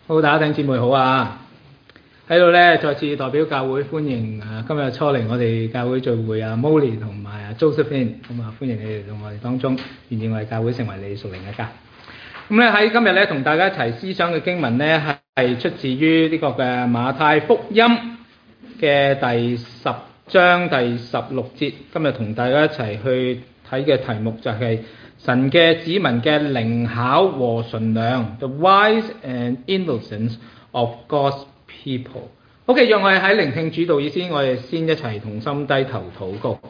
好，大家弟兄姊妹好啊！喺度咧，再次代表教會歡迎今日初嚟我哋教會聚會啊 Molly 同埋Josephine， 咁啊歡迎你哋到我哋當中，願意我哋教會成為你屬靈嘅家。咁咧喺今日咧同大家一齊思想嘅經文咧係出自於呢個嘅馬太福音嘅第10章第16節。今日同大家一齊去睇嘅題目就係神嘅子民嘅靈巧和純良 ，The wise and innocence of God's people。OK， 讓我哋喺聆聽主導以先，我哋先一齊同心低頭禱告。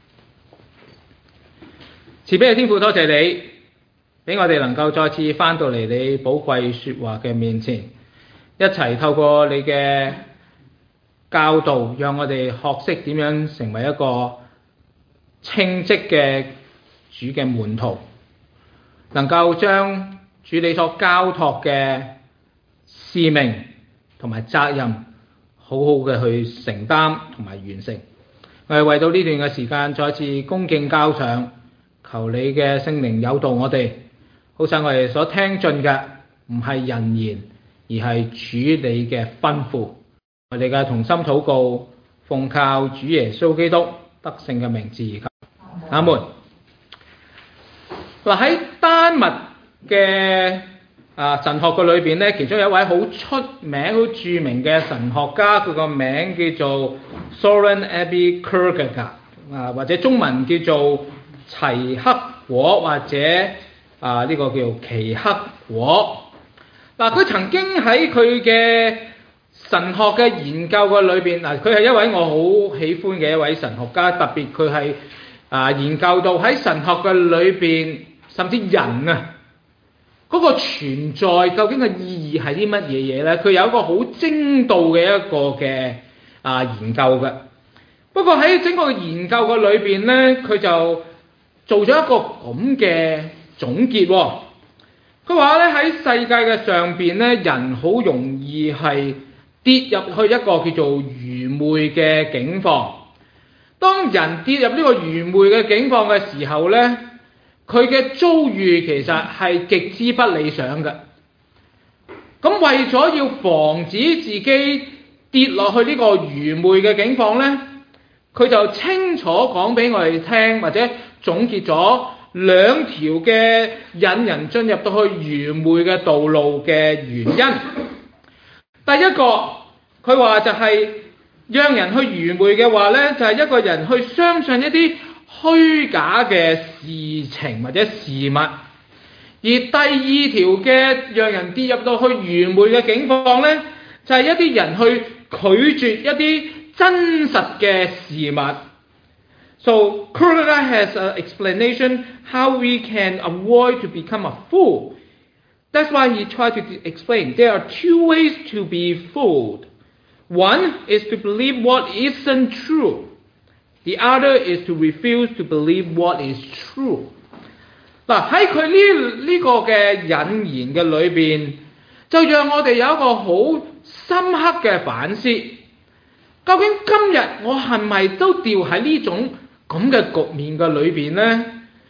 慈悲嘅天父，多謝你，俾我哋能夠再次翻到嚟你寶貴說話嘅面前，一齊透過你嘅教導，讓我哋學識點樣成為一個稱職嘅主嘅門徒，能夠將主你所交託嘅使命同埋責任好好嘅去承擔同埋完成。我哋為到呢段嘅時間再次恭敬交上，求你嘅聖靈誘導我哋，好使我哋所聽進嘅唔係人言，而係主你嘅吩咐。我哋嘅同心禱告，奉靠主耶穌基督得勝嘅名字而求。阿門。嗱，喺丹麥嘅神學嘅裏邊咧，其中有一位好出名、好著名嘅神學家，佢個名叫做 Søren Ebbe Kierkegaard，或者中文叫做齊克果，或者呢個叫奇克果。嗱，佢曾經喺佢嘅神學嘅研究嘅裏邊，佢係一位我好喜歡嘅一位神學家，特別佢係研究到喺神學嘅裏邊，甚至人嗰個存在究竟嘅意義係啲乜嘢嘢咧？佢有一個好精到嘅一個嘅研究嘅。不過喺整個研究嘅裏邊咧，佢就做咗一個咁嘅總結喎。佢話咧，喺世界嘅上邊咧，人好容易係跌入去一個叫做愚昧嘅境況。當人跌入呢個愚昧嘅境況嘅時候咧，佢嘅遭遇其實係極之不理想嘅。咁為咗要防止自己跌落去呢個愚昧嘅境況咧，佢就清楚講俾我哋聽，或者總結咗兩條嘅引人進入到去愚昧嘅道路嘅原因。第一個，佢話就係讓人去愚昧嘅話咧，就係一個人去相信一啲虛假嘅事情或者事物。而第二條嘅讓人跌入到去愚昧嘅境況咧，就係一啲人去拒絕一啲真實嘅事物。So Kierkegaard has an explanation how we can avoid to become a fool. That's why he tried to explain there are two ways to be fooled. One is to believe what isn't true. The other is to refuse to believe what is true. 嗱，喺佢呢個嘅引言嘅裏邊，就讓我哋有一個好深刻嘅反思。究竟今日我係咪都掉喺呢種咁嘅局面嘅裏邊呢？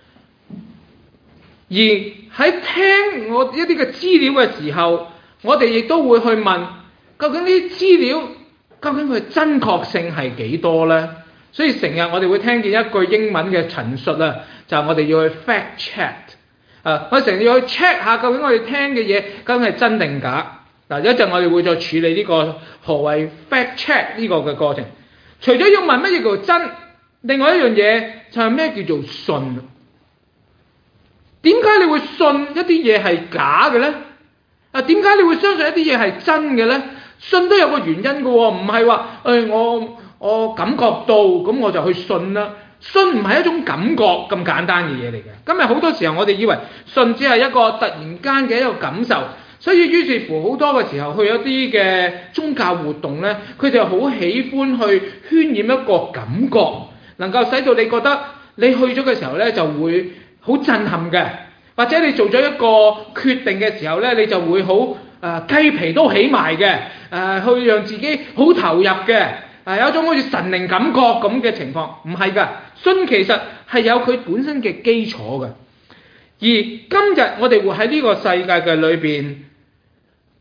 而喺聽我一啲嘅資料嘅時候，我哋亦都會去問，究竟呢啲資料究竟佢真確性係幾多呢？所以成日我哋會聽見一句英文嘅陳述啊，就係我哋要去 fact check。我成日要去 check 下究竟我哋聽嘅嘢究竟係真定假。嗱，一陣我哋會再處理呢個何謂 fact check 呢個嘅過程。除咗要問乜嘢叫做真，另外一樣嘢就係咩叫做信。點解你會信一啲嘢係假嘅咧？點解你會相信一啲嘢係真嘅咧？信都有個原因嘅喎，唔係話我感覺到咁我就去信啦。信唔係一種感覺咁簡單嘅嘢嚟嘅。今日好多時候我哋以為信只係一個突然間嘅一個感受，所以於是乎好多嘅時候去一啲嘅宗教活動咧，佢哋好喜歡去渲染一個感覺，能夠使到你覺得你去咗嘅時候咧就會好震撼嘅，或者你做咗一個決定嘅時候咧，你就會好雞皮都起埋嘅，去讓自己好投入嘅。有一種好似神靈感覺咁嘅情況，唔係㗎。信其實係有佢本身嘅基礎嘅。而今日我哋活喺呢個世界嘅裏邊，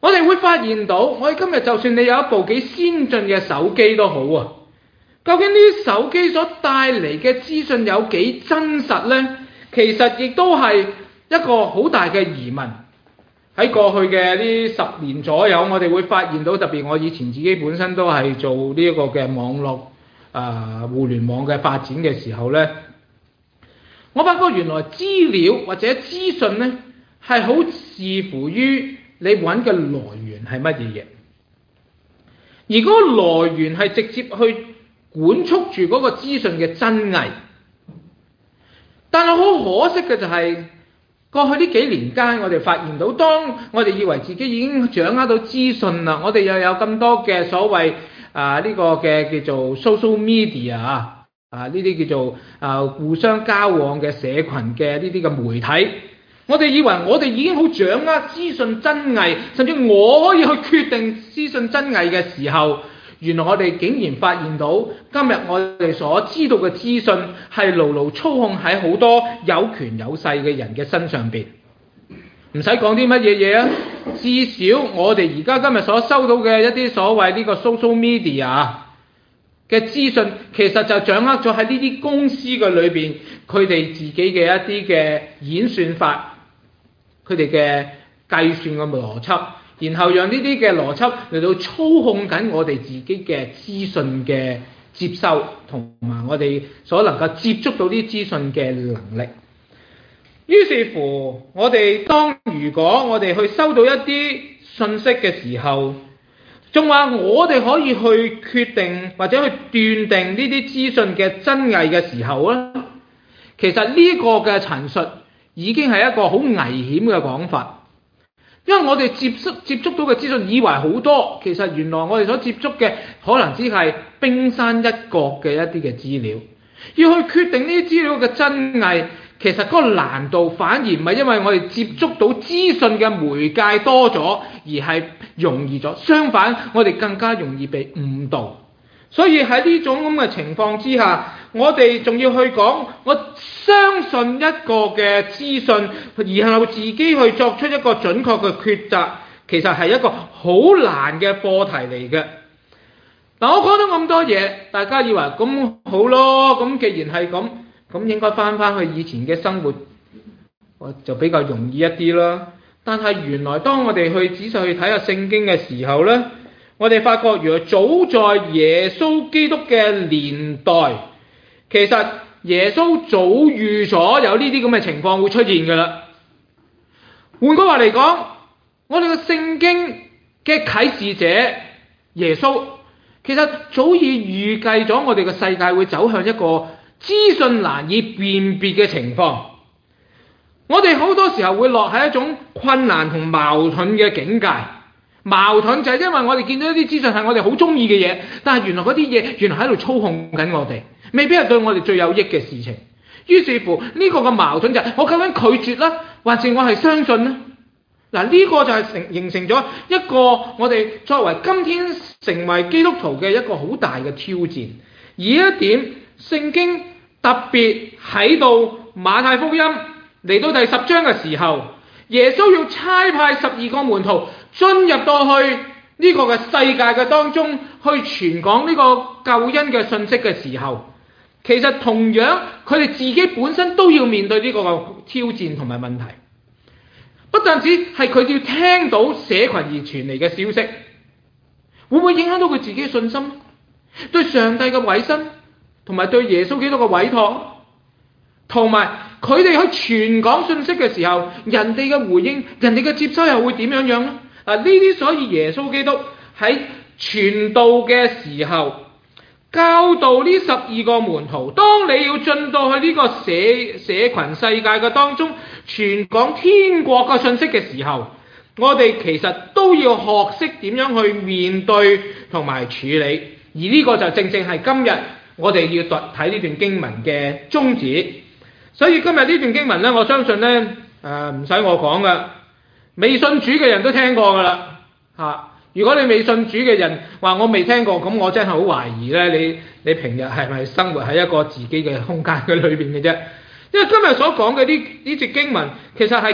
我哋會發現到，我哋今日就算你有一部幾先進嘅手機都好啊，究竟呢啲手機所帶嚟嘅資訊有幾真實呢？其實亦都係一個好大嘅疑問。喺過去嘅呢10年左右，我哋會發現到，特別我以前自己本身都係做呢一個嘅網絡互聯網嘅發展嘅時候呢，我發覺原來資料或者資訊呢係好視乎於你揾嘅來源係乜嘢嘢，而嗰個來源係直接去管束住嗰個資訊嘅真偽。但係好可惜嘅就係，過去呢幾年間，我哋發現到，當我哋以為自己已經掌握到資訊啦，我哋又有咁多嘅所謂呢個嘅叫做 social media 呢啲叫做互相交往嘅社群嘅呢啲嘅媒體，我哋以為我哋已經好掌握資訊真偽，甚至我可以去決定資訊真偽嘅時候，原來我哋竟然發現到，今日我哋所知道嘅資訊係牢牢操控喺好多有權有勢嘅人嘅身上邊。唔使講啲乜嘢嘢啊，至少我哋而家今日所收到嘅一啲所謂呢個 social media 嘅資訊，其實就掌握咗喺呢啲公司嘅裏邊，佢哋自己嘅一啲嘅演算法，佢哋嘅計算嘅邏輯，然後讓呢啲嘅邏輯嚟到操控緊我哋自己嘅資訊嘅接收，同埋我哋所能夠接觸到啲資訊嘅能力。於是乎，我哋如果我哋去收到一啲信息嘅時候，仲話我哋可以去決定或者去斷定呢啲資訊嘅真偽嘅時候咧，其實呢個嘅陳述已經係一個好危險嘅講法，因為我哋接觸到嘅資訊以為好多，其實原來我哋所接觸嘅可能只係冰山一角嘅一啲嘅資料。要去決定呢啲資料嘅真偽，其實嗰個難度反而唔係因為我哋接觸到資訊嘅媒介多咗，而係容易咗。相反，我哋更加容易被誤導。所以喺呢種咁嘅情況之下，我哋仲要去講，我相信一個嘅資訊，然後自己去作出一個準確嘅抉擇，其實係一個好難嘅課題嚟嘅。嗱，我講咗咁多嘢，大家以為咁好咯，咁既然係咁，咁應該翻去以前嘅生活，就比較容易一啲啦。但係原來當我哋去仔細去睇下聖經嘅時候呢，我哋發覺原來早在耶穌基督嘅年代，其實耶穌早預咗有呢啲咁嘅情況會出現㗎啦。換句話嚟講，我哋嘅聖經嘅啟示者耶穌，其實早已預計咗我哋嘅世界會走向一個資訊難以辨別嘅情況。我哋好多時候會落喺一種困難同矛盾嘅境界。矛盾就係因為我哋見到一啲資訊係我哋好中意嘅嘢，但係原來嗰啲嘢原來喺度操控緊我哋，未必係對我哋最有益嘅事情。於是乎呢個嘅矛盾就係我究竟拒絕啦，還是我係相信呢？嗱，呢個就係形成咗一個我哋作為今天成為基督徒嘅一個好大嘅挑戰。而一點，聖經特別喺到馬太福音嚟到第10章嘅時候，耶穌要差派12個門徒進入到去呢個嘅世界嘅當中，去傳講呢個救恩嘅信息嘅時候，其實同樣佢哋自己本身都要面對呢個挑戰同埋問題。不但止係佢要聽到社群而傳嚟嘅消息，會唔會影響到佢自己嘅信心？對上帝嘅委身，同埋對耶穌基督嘅委託，同埋佢哋去傳講信息嘅時候，人哋嘅回應、人哋嘅接收又會點樣呢？呢啲所以耶穌基督喺傳道嘅時候，教導呢12個門徒，當你要進到去呢個社群世界嘅當中，傳講天國嘅信息嘅時候，我哋其實都要學識點樣去面對同埋處理。而呢個就正正係今日我哋要睇呢段經文嘅宗旨。所以今日呢段經文呢，我相信呢唔使我講噶，未信主嘅人都聽過噶啦嚇。如果你未信主嘅人話我未聽過，咁我真係好懷疑呢，你平日係咪生活喺一個自己嘅空間嘅裏邊嘅啫？因為今日所講嘅呢節經文，其實係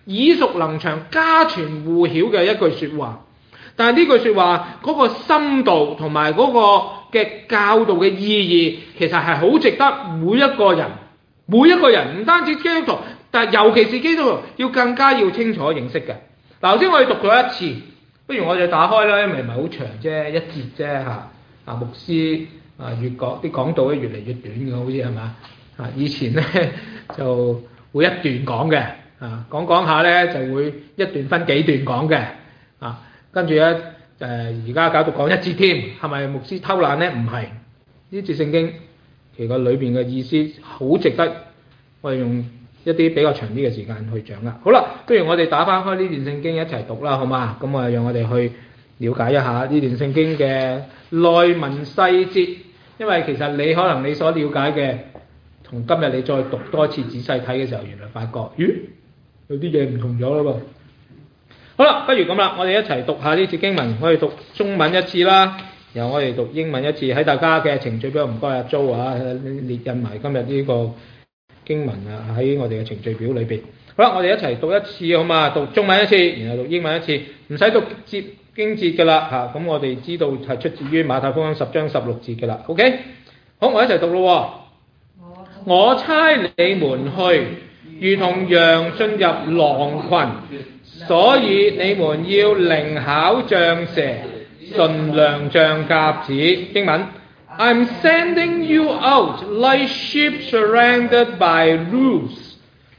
耳熟能詳、家傳戶曉嘅一句説話。但係呢句説話嗰個深度同埋嗰個嘅教導嘅意義，其實係好值得每一個人唔單止基督徒，但係尤其是基督徒要更加要清楚認識嘅。嗱，頭先我哋讀咗一次，不如我哋打開啦，因為唔係好長啫，一節啫嚇。牧師越講啲講道咧越嚟越短嘅，好似係嘛？以前咧就會一段講嘅，講下咧就會一段分幾段講嘅，跟住咧而家搞到講一節添，係咪牧師偷懶咧？唔係，呢節聖經其實裏邊嘅意思好值得我哋用一啲比較長啲嘅時間去掌握。好啦，不如我哋打翻開呢段聖經一齊讀啦，好嘛？咁啊，讓我哋去了解一下呢段聖經嘅內文細節，因為其實你所了解嘅，同今日你再讀多一次仔細睇嘅時候，原來發覺，咦，有啲嘢唔同咗啦噃。好啦，不如咁啦，我哋一齊讀下呢節經文，我哋讀中文一次啦，然後我哋讀英文一次，喺大家嘅程序表唔該阿 Jo 列印埋今日呢個經文喺我哋嘅程序表裏邊。好啦，我哋一齊讀一次好嘛？讀中文一次，然後讀英文一次，唔使讀經節㗎啦嚇。咁我哋知道係出自於馬太福音10章16節㗎啦。OK， 好，我一齊讀咯。我差你們去，如同羊進入狼群，所以你們要靈巧像蛇，純良像鴿子。英文 I'm sending you out like sheep surrounded by wolves,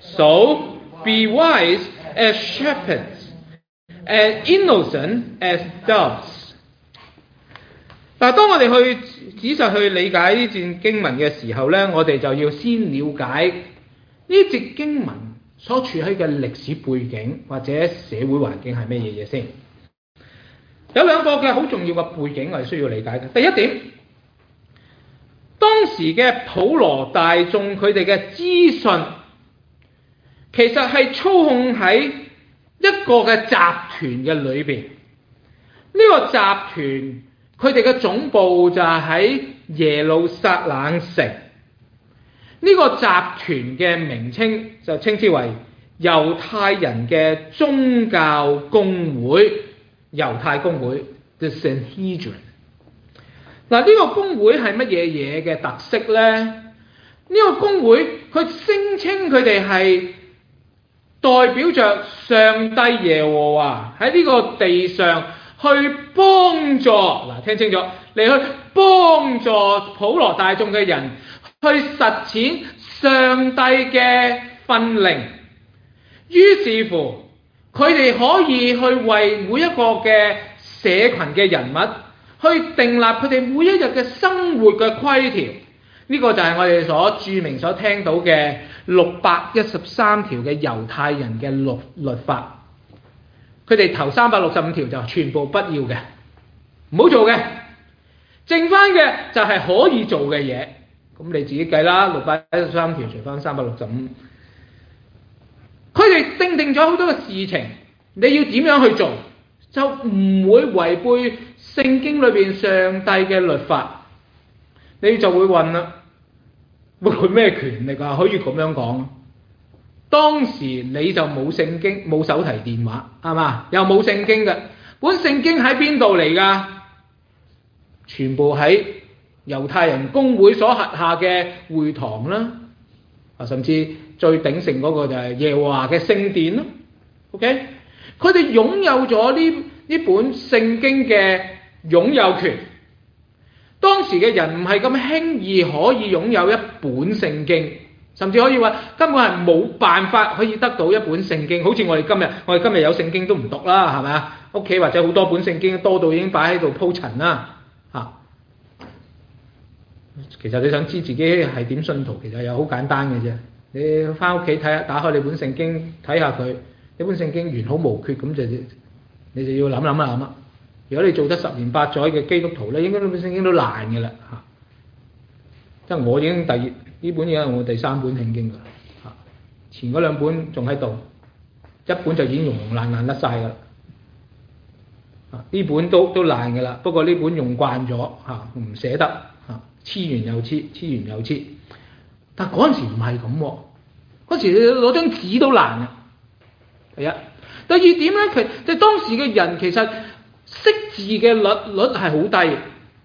so be wise as shepherds and innocent as doves。嗱，當我哋去仔細去理解呢段經文嘅時候呢，我哋就要先了解呢節經文所處喺嘅歷史背景或者社會環境係咩嘢先。有兩個嘅好重要嘅背景我哋需要理解嘅。第一點，當時嘅普羅大眾佢哋嘅資訊其實係操控喺一個嘅集團嘅裏邊。呢個集團佢哋嘅總部就係喺耶路撒冷城。呢個集團嘅名稱就稱之為猶太人嘅宗教公會，猶太公會 The Sanhedrin。嗱，呢個公會係乜嘢嘢嘅特色呢？呢個公會佢聲稱佢哋係代表着上帝耶和華喺呢個地上去幫助，嗱，聽清楚，嚟去幫助普羅大眾嘅人去實踐上帝嘅訓令。於是乎佢哋可以去為每一個嘅社群嘅人物去訂立佢哋每一日嘅生活嘅規條。呢個就係我哋所著名所聽到嘅613條嘅猶太人嘅律法。佢哋頭365條就全部不要嘅，唔好做嘅，剩翻嘅就係可以做嘅嘢。咁你自己計啦，613條除翻365，佢哋定咗好多嘅事情，你要點樣去做，就唔會違背聖經裏邊上帝嘅律法。你就會問啦，喂，佢咩權力啊？可以咁樣講？當時你就冇聖經，冇手提電話，係嘛？又冇聖經嘅，本聖經喺邊度嚟㗎？全部喺猶太人公會所轄下嘅會堂啦，甚至最鼎盛嗰個就係耶和華嘅聖殿啦。OK， 佢哋擁有咗呢本聖經嘅擁有權。當時嘅人唔係咁輕易可以擁有一本聖經。甚至可以話根本係冇辦法可以得到一本聖經，好似我哋今日有聖經都唔讀啦，係咪啊？屋企或者好多本聖經多到已經擺喺度鋪陳啦，嚇。其實你想知自己係點信徒，其實又好簡單嘅啫。你翻屋企睇下，打開你本聖經睇下佢，呢本聖經完好無缺咁就你就要諗啦。如果你做得10年8載嘅基督徒咧，應該呢本聖經都爛嘅啦，嚇。即係我已經呢本已經係我第3本聖經㗎啦，前嗰2本仲喺度，一本就已經溶爛甩晒㗎啦，呢本都爛㗎啦。不過呢本用慣咗唔捨得黐完又黐，黐完又黐。但嗰陣時唔係咁喎，嗰時你攞張紙都爛啊！ 第一。第二點咧，即係當時嘅人其實識字嘅率係好低。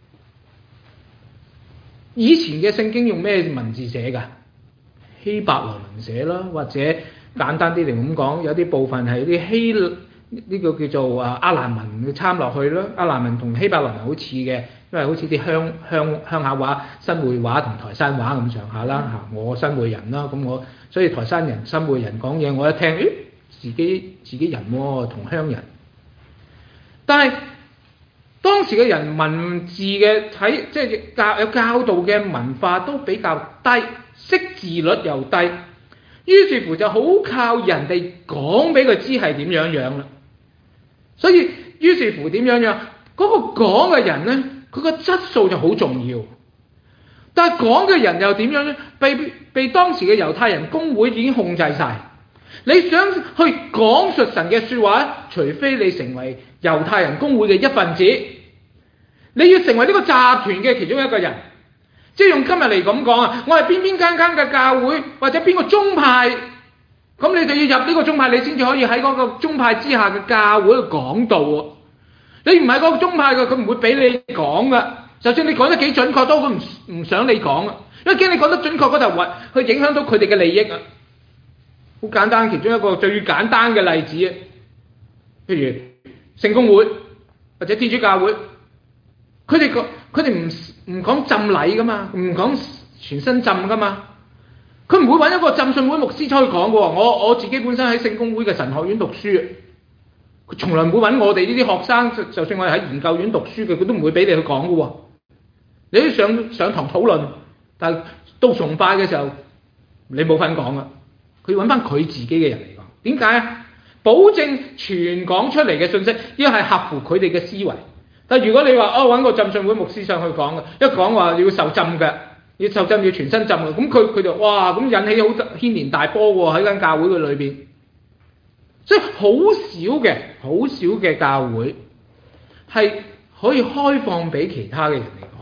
以前嘅聖經用咩文字寫㗎？希伯來文寫啦，或者簡單啲嚟咁講，有啲部分係啲呢個叫做阿蘭文嘅參落去啦。阿蘭文同希伯來文好似嘅，因為好似啲鄉下話、新會話同台山話咁上下啦嚇。我新會人啦，咁所以台山人、新會人講嘢，我一聽，自己人喎，同鄉人。但係當時嘅人文字嘅即係有教導嘅文化都比較低，識字率又低，於是乎就好靠人哋講俾佢知係點樣樣啦。所以於是乎點樣樣，嗰個講嘅人呢，佢個質素就好重要。但係講嘅人又點樣呢？被當時嘅猶太人公會已經控制晒。你想去講述神嘅說話，除非你成為猶太人公會嘅一份子，你要成為呢個集團嘅其中一個人。即係用今日嚟咁講啊，我係邊間嘅教會或者邊個宗派，咁你就要入呢個宗派，你先至可以喺嗰個宗派之下嘅教會去講道喎。你唔係嗰個宗派嘅，佢唔會俾你講噶。就算你講得幾準確，都佢唔想你講啊，因為驚你講得準確嗰度去影響到佢哋嘅利益啊。好簡單，其中一個最簡單嘅例子，譬如聖公會或者天主教會，佢哋唔講浸禮噶嘛，唔講全身浸噶嘛，佢唔會揾一個浸信會牧師出去講嘅喎。我自己本身喺聖公會嘅神學院讀書，佢從來唔會揾我哋呢啲學生，就算我哋喺研究院讀書嘅，佢都唔會俾你去講嘅喎。你都上堂討論，但係到崇拜嘅時候，你冇份講啊。佢揾翻佢自己嘅人嚟講，點解啊？保證傳講出嚟嘅信息，要係合乎佢哋嘅思維。但係如果你話揾個浸信會牧師上去講嘅，一講話要受浸嘅，要受浸要全身浸嘅，咁佢就哇咁引起好牽連大波喎喺間教會嘅裏邊。所以好少嘅教會係可以開放俾其他嘅人嚟講。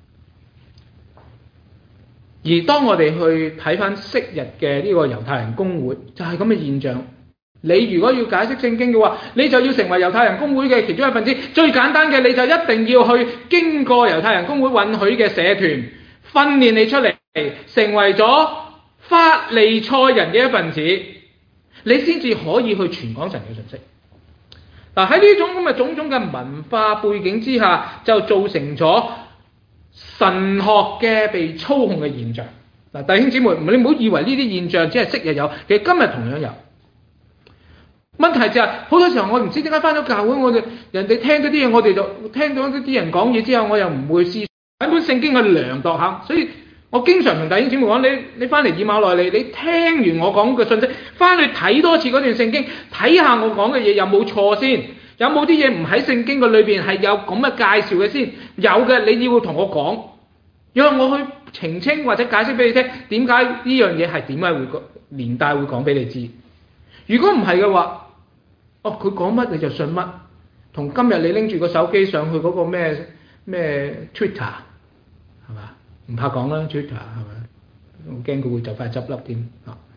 而當我哋去睇翻昔日嘅呢個猶太人公會，就係咁嘅現象。你如果要解釋聖經嘅話，你就要成為猶太人公會嘅其中一份子。最簡單嘅，你就一定要去經過猶太人公會允許嘅社團訓練你出嚟，成為咗法利賽人嘅一份子，你先至可以去傳講神嘅信息。嗱，喺呢種咁嘅種種嘅文化背景之下，就造成咗神學嘅被操控嘅現象。嗱，弟兄姊妹，你唔好以為呢啲現象只係昔日有，其實今日同樣有。問題就係好多時候我唔知點解返咗教會，人哋聽咗啲嘢，我哋就聽到啲人講嘢之後，我又唔會試揾本聖經去量度下。所以我經常同弟兄姊妹講，你返嚟以馬內利，你聽完我講嘅信息，返去睇多次嗰段聖經，睇下我講嘅嘢有冇錯先，有冇啲嘢唔喺聖經嘅裏邊係有咁嘅介紹嘅先。有嘅你要同我講，讓我去澄清或者解釋俾你聽，點解呢樣嘢係點解會連帶會講俾你知。如果唔係嘅話，佢講乜你就信乜，同今日你拎住個手機上去嗰個咩 Twitter 係嘛？唔怕講啦 Twitter 係咪？我驚佢會就快執笠添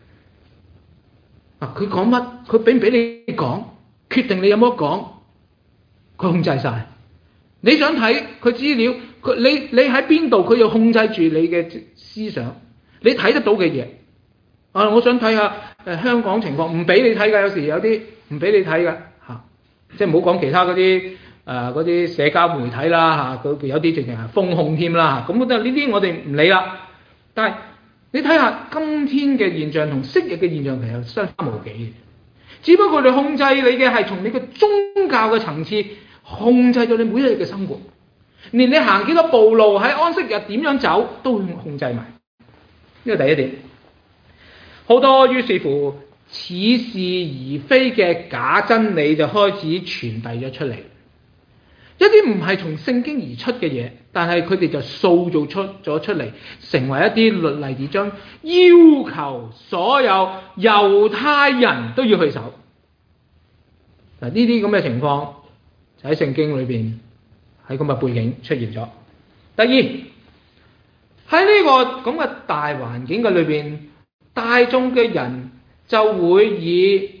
啊！佢講乜？佢俾唔俾你講？決定你有冇得講？佢控制晒。你想睇佢資料，你喺邊度？佢又控制住你嘅思想，你睇得到嘅嘢。我想睇下香港情況，唔俾你睇㗎，有時有啲。唔俾你睇㗎嚇，即係唔好講其他嗰啲社交媒體啦嚇，佢有啲直情係封控添啦嚇，咁呢啲我哋唔理啦。但係你睇下今天嘅現象同昔日嘅現象其實相差無幾嘅，只不過你控制你嘅係從你嘅宗教嘅層次控制咗你每一日嘅生活，連你行幾多步路喺安息日點樣走都會控制埋。呢個第一點，好多於是乎似是而非嘅假真理就開始傳遞咗出嚟，一啲唔係從聖經而出嘅嘢，但係佢哋就塑造咗出嚟，成為一啲律例典章，要求所有猶太人都要去守。嗱，呢啲咁嘅情況就喺聖經裏邊喺咁嘅背景出現咗。第二，喺呢個咁嘅大環境嘅裏邊，大眾嘅人就會以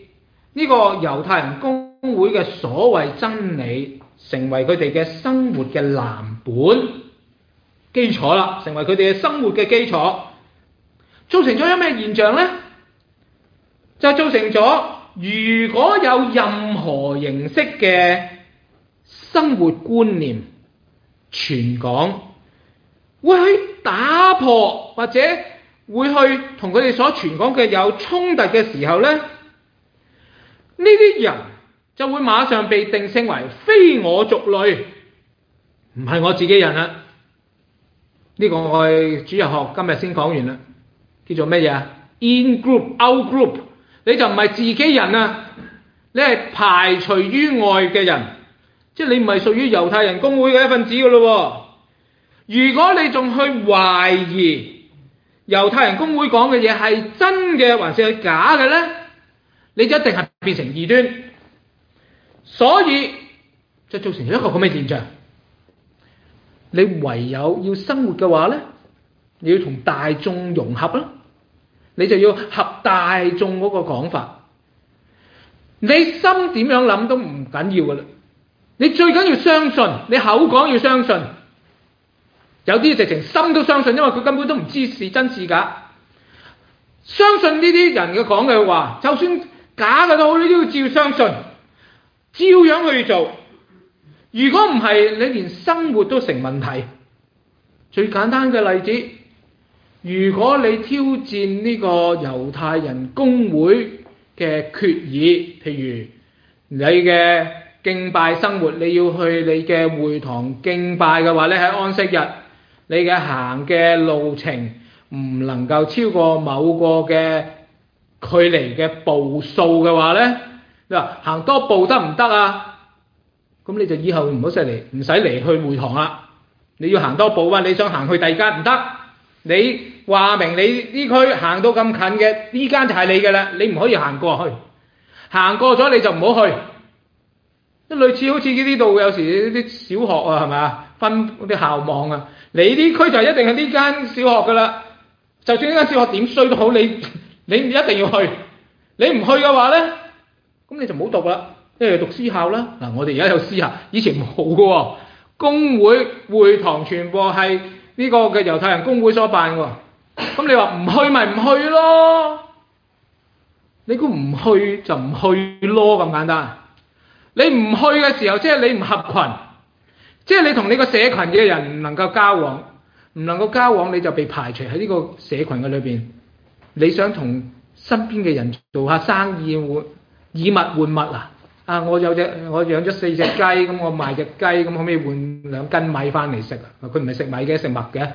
呢個猶太人公會嘅所謂真理，成為佢哋嘅生活嘅藍本基礎啦，成為佢哋嘅生活嘅基礎，造成咗有咩現象呢？就造成咗，如果有任何形式嘅生活觀念傳講，會去打破或者會去同佢哋所傳講嘅有衝突嘅時候呢，呢啲人就會馬上被定性為非我族類，唔係我自己人啦。呢個我哋主日學今日先講完啦，叫做咩嘢？In group, out group， 你就唔係自己人啊，你係排除於外嘅人，即係你唔係屬於猶太人公會嘅一份子噶咯。如果你仲去懷疑猶太人公會講嘅嘢係真嘅還是係假嘅呢，你就一定係變成異端，所以就造成咗一個咁嘅現象。你唯有要生活嘅話呢，你要同大眾融合啦，你就要合大眾嗰個講法。你心點樣諗都唔緊要噶啦，你最緊要相信，你口講要相信。有啲直情心都相信，因為佢根本都唔知是真是假。相信呢啲人嘅講嘅話，就算假嘅都好，你都要照相信，照樣去做。如果唔係，你連生活都成問題。最簡單嘅例子，如果你挑戰呢個猶太人公會嘅決議，譬如你嘅敬拜生活，你要去你嘅會堂敬拜嘅話咧，喺安息日，你嘅行嘅路程唔能夠超過某個嘅距離嘅步數嘅話咧，你話行多步得唔得啊？咁你就以後唔使嚟去會堂啦。你要行多步啊！你想行去第二間唔得，你話明你呢區行到咁近嘅呢間就係你嘅啦，你唔可以行過去。行過咗你就唔好去。即類似好似呢度有時啲小學啊，係咪啊？分啲校網啊，你呢區就一定係呢間小學噶啦。就算呢間小學點衰都好，你一定要去。你唔去嘅話咧，咁你就唔好讀啦。即係讀私校啦。嗱，我哋而家有私校，以前冇嘅喎。公會會堂全部係呢個嘅猶太人公會所辦嘅。咁你話唔去咪唔去咯？你估唔去就唔去咯，咁簡單。你唔去嘅時候，即係你唔合群，即係你同你個社群嘅人唔能夠交往，唔能夠交往你就被排除喺呢個社群嘅裏邊。你想同身邊嘅人做下生意，以物換物啊！啊！我養咗4隻雞，咁我賣隻雞，咁可唔可以換2斤米翻嚟食啊？佢唔係食米嘅，食麥嘅。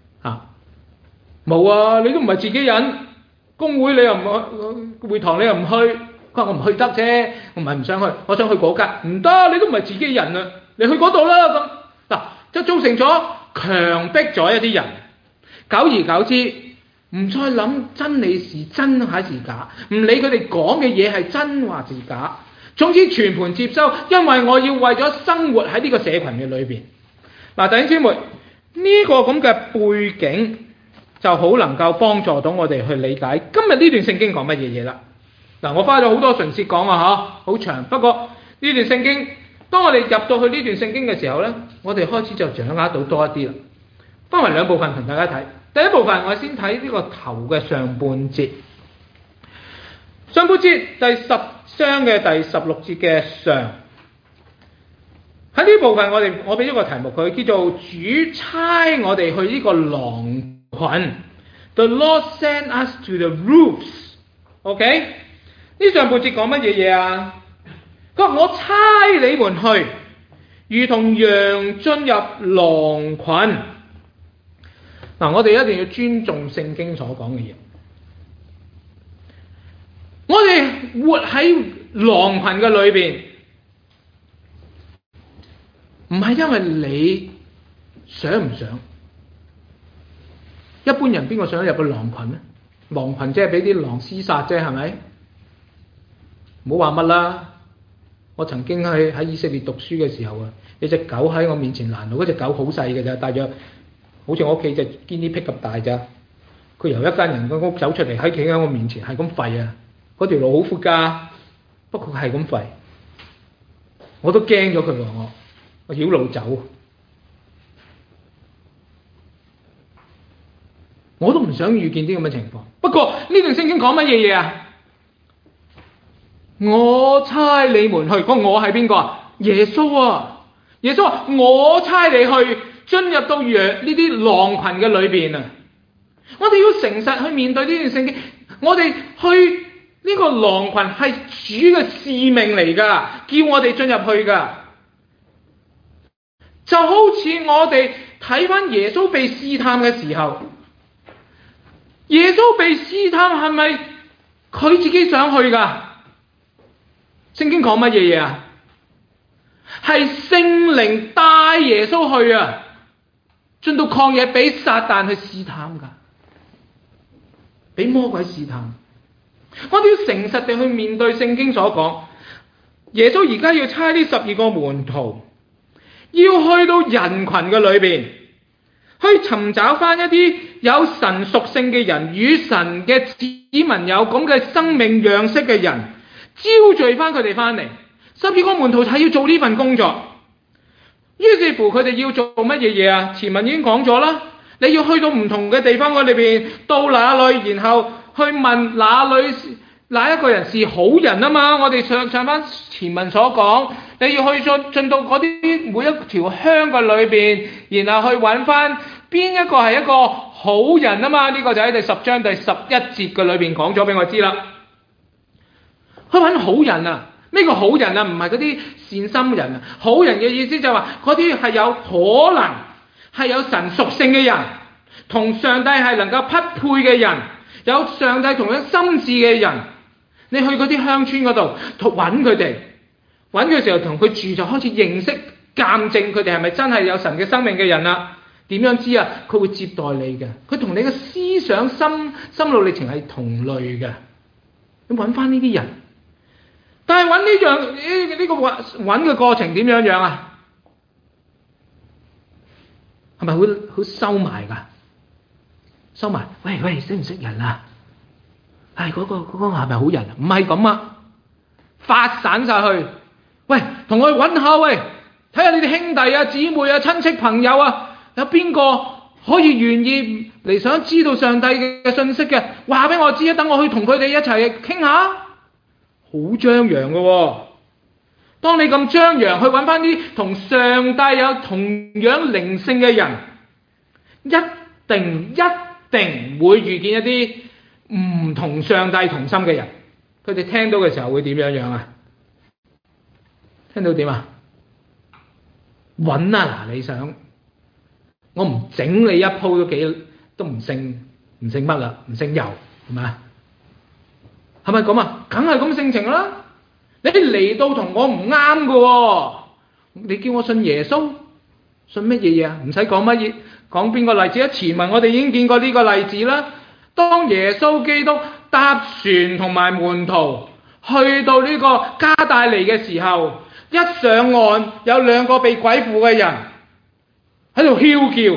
冇啊！你都唔係自己人，公會你又唔去，會堂你又唔去。佢話我唔去得啫，我唔係唔想去，我想去嗰間。唔得，你都唔係自己人啊！你去嗰度啦咁。嗱，就造成咗強迫咗一啲人，久而久之唔再諗真理是真還是假，唔理佢哋講嘅嘢係真還是假。總之全盤接收，因為我要為咗生活喺呢個社群嘅裏邊。嗱，弟兄姊妹，呢個咁嘅背景就好能夠幫助到我哋去理解今日呢段聖經講乜嘢嘢啦。嗱，我花咗好多唇舌講啊，好長。不過呢段聖經，當我哋入到去呢段聖經嘅時候呢，我哋開始就掌握到多一啲啦。分為2部分同大家睇。第一部分我先睇呢個頭嘅上半節。上半節第10章嘅第16節嘅上，喺呢部分我俾咗個題目佢，叫做主差我哋去呢個狼群。The Lord sent us to the wolves。OK？ 呢上半節講乜嘢啊？佢話我差你們去，如同羊進入狼群。嗱，我哋一定要尊重聖經所講嘅嘢。我哋活喺狼群嘅裏邊，唔係因為你想唔想。一般人邊個想入個狼群呢？狼群即係俾啲狼廝殺啫，係咪？唔好話乜啦。我曾經喺以色列讀書嘅時候啊，有隻狗喺我面前攔路，嗰隻狗好細嘅咋，大約好似我屋企隻堅尼皮咁大咋。佢由一間人嘅屋走出嚟，企喺我面前係咁吠啊！嗰條路好闊㗎， 不過係咁吠，我都驚咗佢喎，我繞路走，我都唔想遇見啲咁嘅情況。不過呢段聖經講乜嘢嘢啊？我差你們去，個我係邊個啊？耶穌啊！耶穌話：我差你去，進入到呢啲狼群嘅裏邊啊！我哋要誠實去面對呢段聖經，我哋去呢個狼群係主嘅使命嚟㗎，叫我哋進入去㗎。就好似我哋睇返耶穌被試探嘅時候，耶穌被試探係咪佢自己想去㗎？聖經講乜嘢啊？係聖靈帶耶穌去啊，進到曠野俾撒旦去試探㗎，俾魔鬼試探。我哋要誠實地去面對聖經所講，耶穌而家要差呢12個門徒，要去到人群嘅裏邊，去尋找翻一啲有神屬性嘅人，與神嘅子民有咁嘅生命樣式嘅人，招聚翻佢哋翻嚟。12個門徒係要做呢份工作，於是乎佢哋要做乜嘢嘢啊？前文已經講咗啦，你要去到唔同嘅地方嗰裏邊，到哪裏，然後去問哪一個人是好人啊嘛？我哋上翻前文所講，你要去進到嗰啲每一條鄉嘅裏邊，然後去揾翻邊一個係一個好人啊嘛？呢個就喺第10章第11節嘅裏邊講咗俾我知啦。去揾好人啊！咩叫好人啊？唔係嗰啲善心人啊！好人嘅意思就係話嗰啲係有可能係有神屬性嘅人，同上帝係能夠匹配嘅人，有上帝同樣心志嘅人。你去嗰啲鄉村嗰度揾佢哋，揾嘅時候同佢住就開始認識鑑證佢哋係咪真係有神嘅生命嘅人啦？點樣知啊？佢會接待你嘅，佢同你嘅思想心路歷程係同類嘅。你揾翻呢啲人。但係呢個揾嘅過程點樣啊？係咪好收埋㗎？收埋，喂，識唔識人啊？嗰個係咪好人啊？唔係咁啊，發散晒去。喂，同我去揾下，喂，睇下你哋兄弟啊、姊妹啊、親戚朋友啊，有邊個可以願意嚟想知道上帝嘅信息嘅？話俾我知啊，等我去同佢哋一齊傾下。好張揚嘅喎，當你咁張揚去揾翻啲同上帝有同樣靈性嘅人，一定會遇見一啲唔同上帝同心嘅人。佢哋聽到嘅時候會點樣啊？聽到點啊？揾啊！嗱，你想我唔整你一鋪都唔姓乜啦，唔姓游，係咪啊？係咪咁啊？梗係咁性情啦！你嚟到同我唔啱嘅喎，你叫我信耶穌，信乜嘢啊？唔使講乜嘢，講邊個例子啊？前文我哋已經見過呢個例子啦。當耶穌基督搭船同埋門徒去到呢個加大利嘅時候，一上岸有2個被鬼附嘅人喺度囂叫，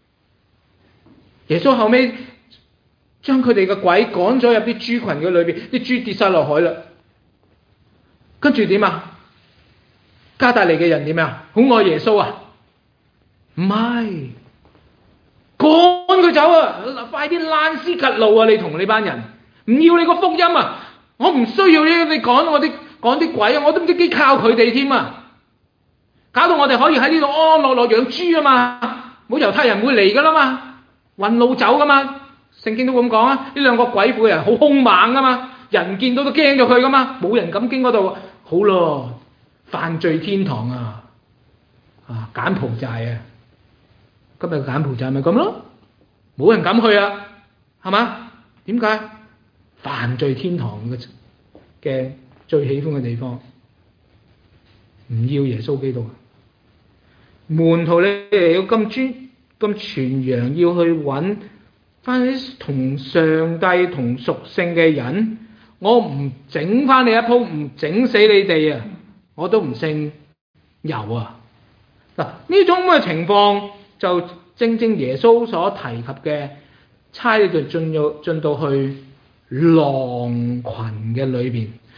耶穌後尾將佢哋嘅鬼趕咗入啲豬群嘅裏邊，啲豬跌晒落海啦。跟住點啊？加大利嘅人點啊？好愛耶穌啊？唔係，趕佢走啊！快啲攔絲吉路啊！你同你班人唔要你個福音啊！我唔需要你趕啲鬼啊！我都唔知幾靠佢哋添啊！搞到我哋可以喺呢度安樂樂養豬啊嘛！冇猶太人會嚟噶啦嘛，運路走噶嘛。聖經都咁講啊！呢2個鬼附嘅人好兇猛噶嘛，人見到都驚咗佢噶嘛，冇人敢經嗰度。好咯，犯罪天堂啊！柬埔寨啊！今日柬埔寨咪咁咯，冇人敢去啊，係嘛？點解？犯罪天堂嘅最喜歡嘅地方，唔要耶穌基督。門徒你哋要咁傳揚，要去揾翻啲同上帝同屬性嘅人，我唔整翻你一鋪，唔整死你哋啊！我都唔姓游啊！嗱，呢種咁嘅情況就正耶穌所提及嘅，差你哋進到去狼群嘅裏邊。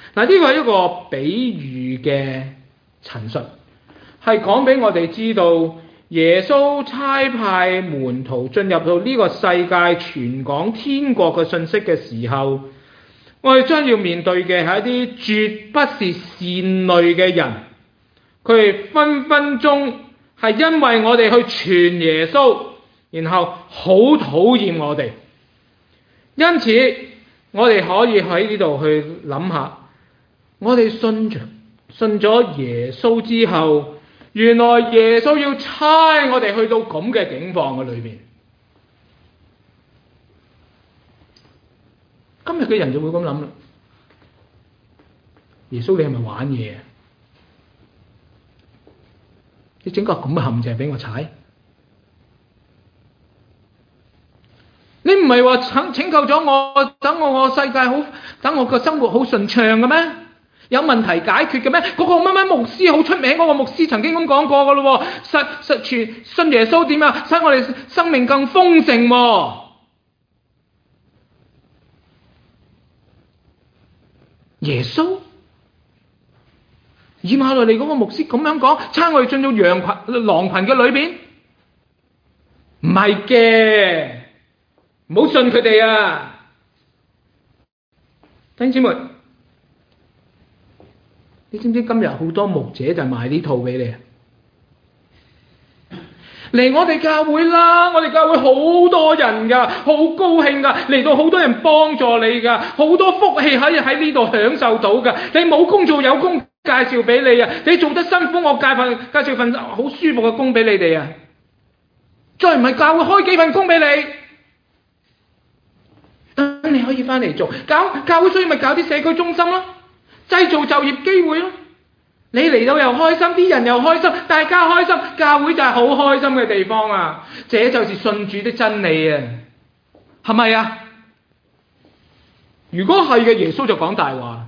嗱，呢個係一個比喻嘅陳述，係講俾我哋知道耶穌差派門徒進入到呢個世界傳講天國嘅信息嘅時候，我哋將要面對嘅係一啲絕不是善類嘅人，佢哋分分鐘係因為我哋去傳耶穌，然後好討厭我哋。因此我哋可以喺呢度去諗下，我哋信咗耶穌之後，原來耶穌要差我哋去到咁嘅境況嘅裏邊。今日嘅人就會咁諗啦，耶穌你係咪玩嘢啊？你整個咁嘅陷阱俾我踩？你唔係話拯救咗我，等我個世界好，等我個生活好順暢嘅咩？有問題解決嘅咩？嗰個乜乜牧師好出名，嗰個牧師曾經咁講過嘅咯，信耶穌點啊？使我哋生命更豐盛喎。耶穌以馬內利嗰個牧師咁樣講，差我哋進到狼群嘅裏邊，唔係嘅，唔好信佢哋啊！弟兄姊妹，你知唔知今日好多牧者就賣呢套俾你啊？嚟我哋教會啦，我哋教會好多人噶，好高興噶，嚟到好多人幫助你噶，好多福氣可以喺呢度享受到噶。你冇工做，有工介紹俾你啊！你做得辛苦，我介紹份好舒服嘅工俾你哋啊！再唔係教會開幾份工俾你，等你可以翻嚟做。教會所以咪搞啲社區中心咯，製造就業機會咯。你嚟到又開心，啲人又開心，大家開心，教會就係好開心嘅地方啊！這就是信主的真理啊，係咪啊？如果係嘅，耶穌就講大話。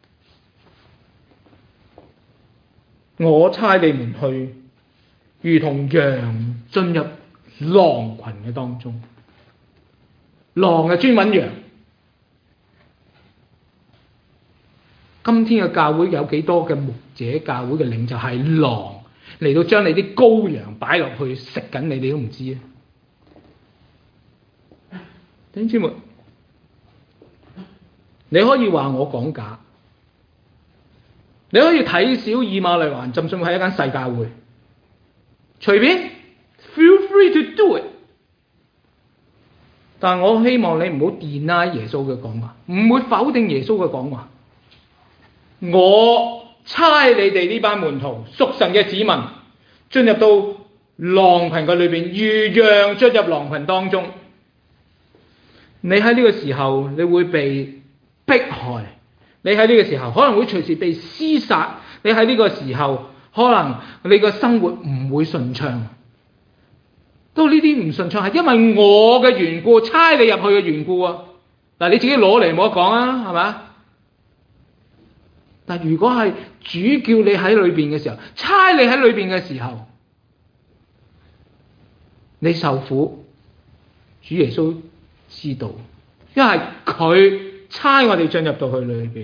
我差你們去，如同羊進入狼群嘅當中。狼係專揾羊。今天嘅教會有幾多嘅牧者、教會嘅領袖係狼嚟到將你啲羔羊擺落去食緊你，你都唔知啊！弟兄姊妹，你可以話我講假，你可以睇小以馬內環浸信會係一間細教會，隨便 ，feel free to do it。但我希望你唔好 deny 耶穌嘅講話，唔會否定耶穌嘅講話。我差你哋呢班門徒，屬神嘅子民，進入到狼群嘅裏邊，如羊進入狼群當中。你喺呢個時候，你會被迫害；你喺呢個時候，可能會隨時被廝殺；你喺呢個時候，可能你個生活唔會順暢。都呢啲唔順暢，係因為我嘅緣故，差你入去嘅緣故啊！嗱，你自己攞嚟冇得講啊，係咪？但如果係主叫你喺裏邊嘅時候，差你喺裏邊嘅時候，你受苦，主耶穌知道，因為佢差我哋進入到去裏邊。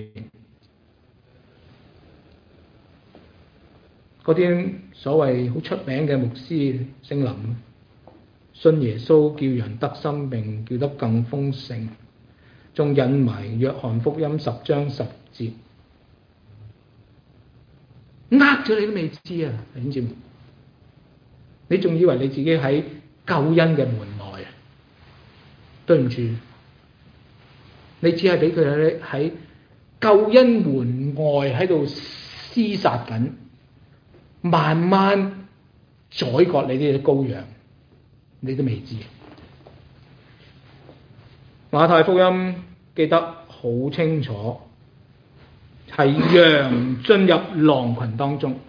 嗰啲所謂好出名嘅牧師姓林，信耶穌叫人得生命，叫得更豐盛，仲引埋約翰福音10章10節。呃咗你都未知啊！弟兄姊妹，你仲以為你自己喺救恩嘅門內啊？對唔住，你只係俾佢喺救恩門外喺度廝殺緊，慢慢宰割你啲羔羊，你都未知。馬太福音記得好清楚。係羊進入狼群當中，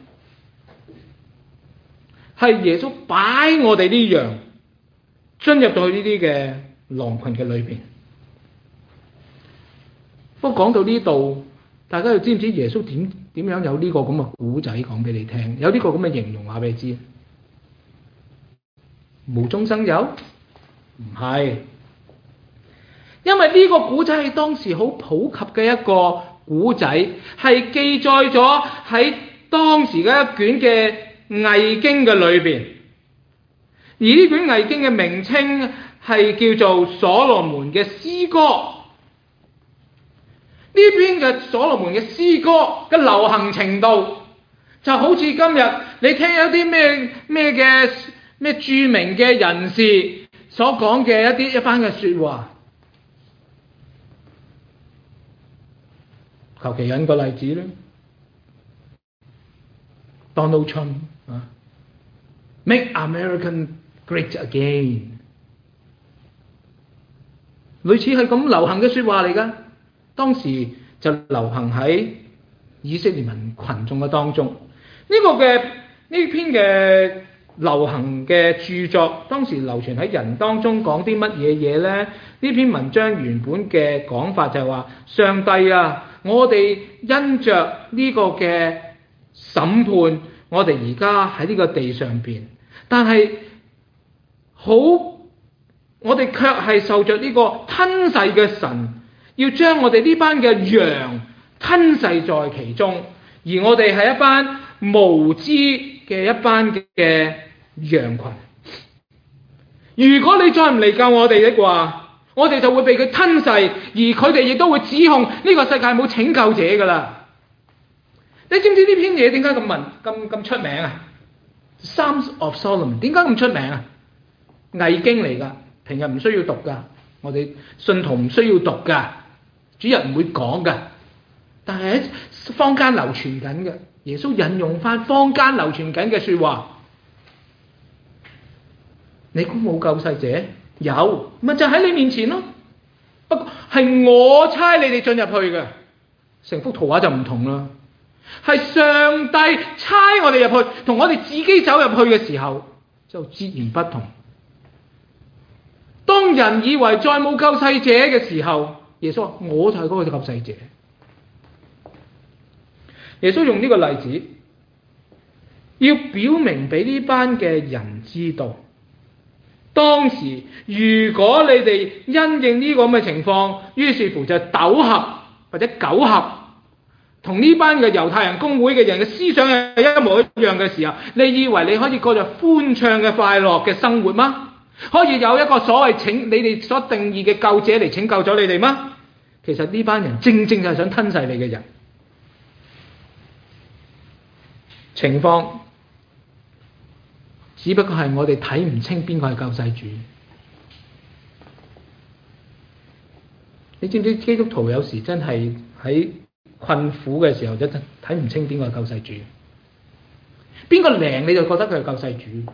係耶穌擺我哋啲羊進入到呢啲嘅狼群嘅裏邊。不過講到呢度，大家又知唔知耶穌點樣有呢個咁嘅古仔講俾你聽？有呢個咁嘅形容話俾你知？無中生有？唔係，因為呢個古仔係當時好普及嘅一個古仔，係記載咗喺當時嘅一卷嘅偽經嘅裏邊。而呢卷偽經嘅名稱係叫做所羅門嘅詩歌。呢篇嘅所羅門嘅詩歌嘅流行程度，就好似今日你聽有啲咩著名嘅人士所講嘅一番嘅説話。求其引個例子啦 ，Donald Trump 啊 ，Make American Great Again， 類似係咁流行嘅説話嚟㗎。當時就流行喺以色列民群眾嘅當中。呢篇嘅流行嘅著作，當時流傳喺人當中講啲乜嘢嘢呢？呢篇文章原本嘅講法就係話：上帝啊，我哋因着呢個嘅審判，我哋而家喺呢個地上邊，但係我哋卻係受着呢個吞噬嘅神。要將我哋呢班嘅羊吞噬在其中，而我哋係一班無知嘅一班嘅羊群。如果你再唔嚟救我哋的話，我哋就會被佢吞噬，而佢哋亦都會指控呢個世界冇拯救者㗎喇。你知唔知呢篇嘢點解咁出名啊？ Psalms of Solomon 點解咁出名啊？偽經嚟㗎，平日唔需要讀㗎，我哋信徒唔需要讀㗎。主日唔會講㗎，但係喺坊間流傳緊嘅，耶穌引用翻坊間流傳緊嘅説話。你估冇救世者？有，咪就喺你面前咯。不過係我差你哋進入去嘅，成幅圖畫就唔同啦。係上帝差我哋入去，同我哋自己走入去嘅時候就截然不同。當人以為再冇救世者嘅時候，耶穌話：我就係嗰個救世者。耶穌用呢個例子，要表明俾呢班嘅人知道，當時如果你哋因應呢個咁嘅情況，於是乎就糾合或者苟合，同呢班嘅猶太人公會嘅人嘅思想係一模一樣嘅時候，你以為你可以過着歡暢嘅快樂嘅生活嗎？可以有一個所謂你哋所定義嘅救者嚟拯救咗你哋嗎？其實呢班人正正就係想吞噬你嘅人。情況只不過係我哋睇唔清邊個係救世主。你知唔知基督徒有時真係喺困苦嘅時候真係睇唔清邊個係救世主？邊個靈你就覺得佢係救世主？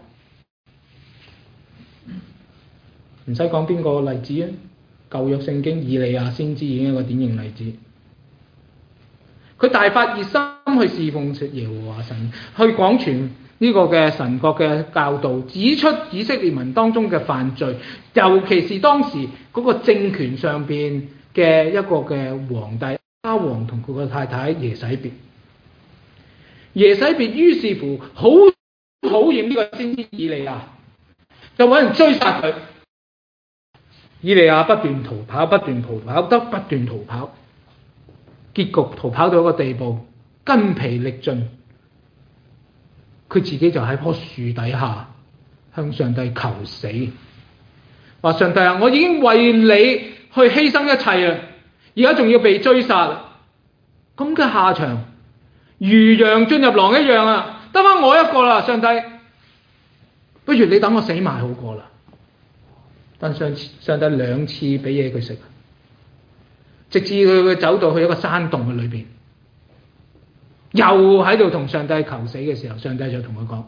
唔使講邊個例子啊！舊約聖經以利亞先知已經係一個典型例子。佢大發熱心去侍奉耶和華神，去廣傳呢個嘅神國嘅教導，指出以色列民當中嘅犯罪，尤其是當時嗰個政權上邊嘅一個嘅皇帝亞王同佢個太太耶洗別。耶洗別於是乎好討厭呢個先知以利亞，就揾人追殺佢。以利亞不斷逃跑，不斷逃跑，結局逃跑到一個地步，筋疲力盡，佢自己就喺棵樹底下向上帝求死，話：上帝啊，我已經為你去犧牲一切啦，而家仲要被追殺啦，咁嘅下場如羊進入狼一樣啊，得返我一個啦，上帝，不如你等我死埋好過啦。但上帝2次俾嘢佢食，直至佢走到去一個山洞嘅裏邊，又喺度同上帝求死嘅時候，上帝就同佢講：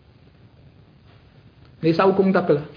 你收工得㗎啦，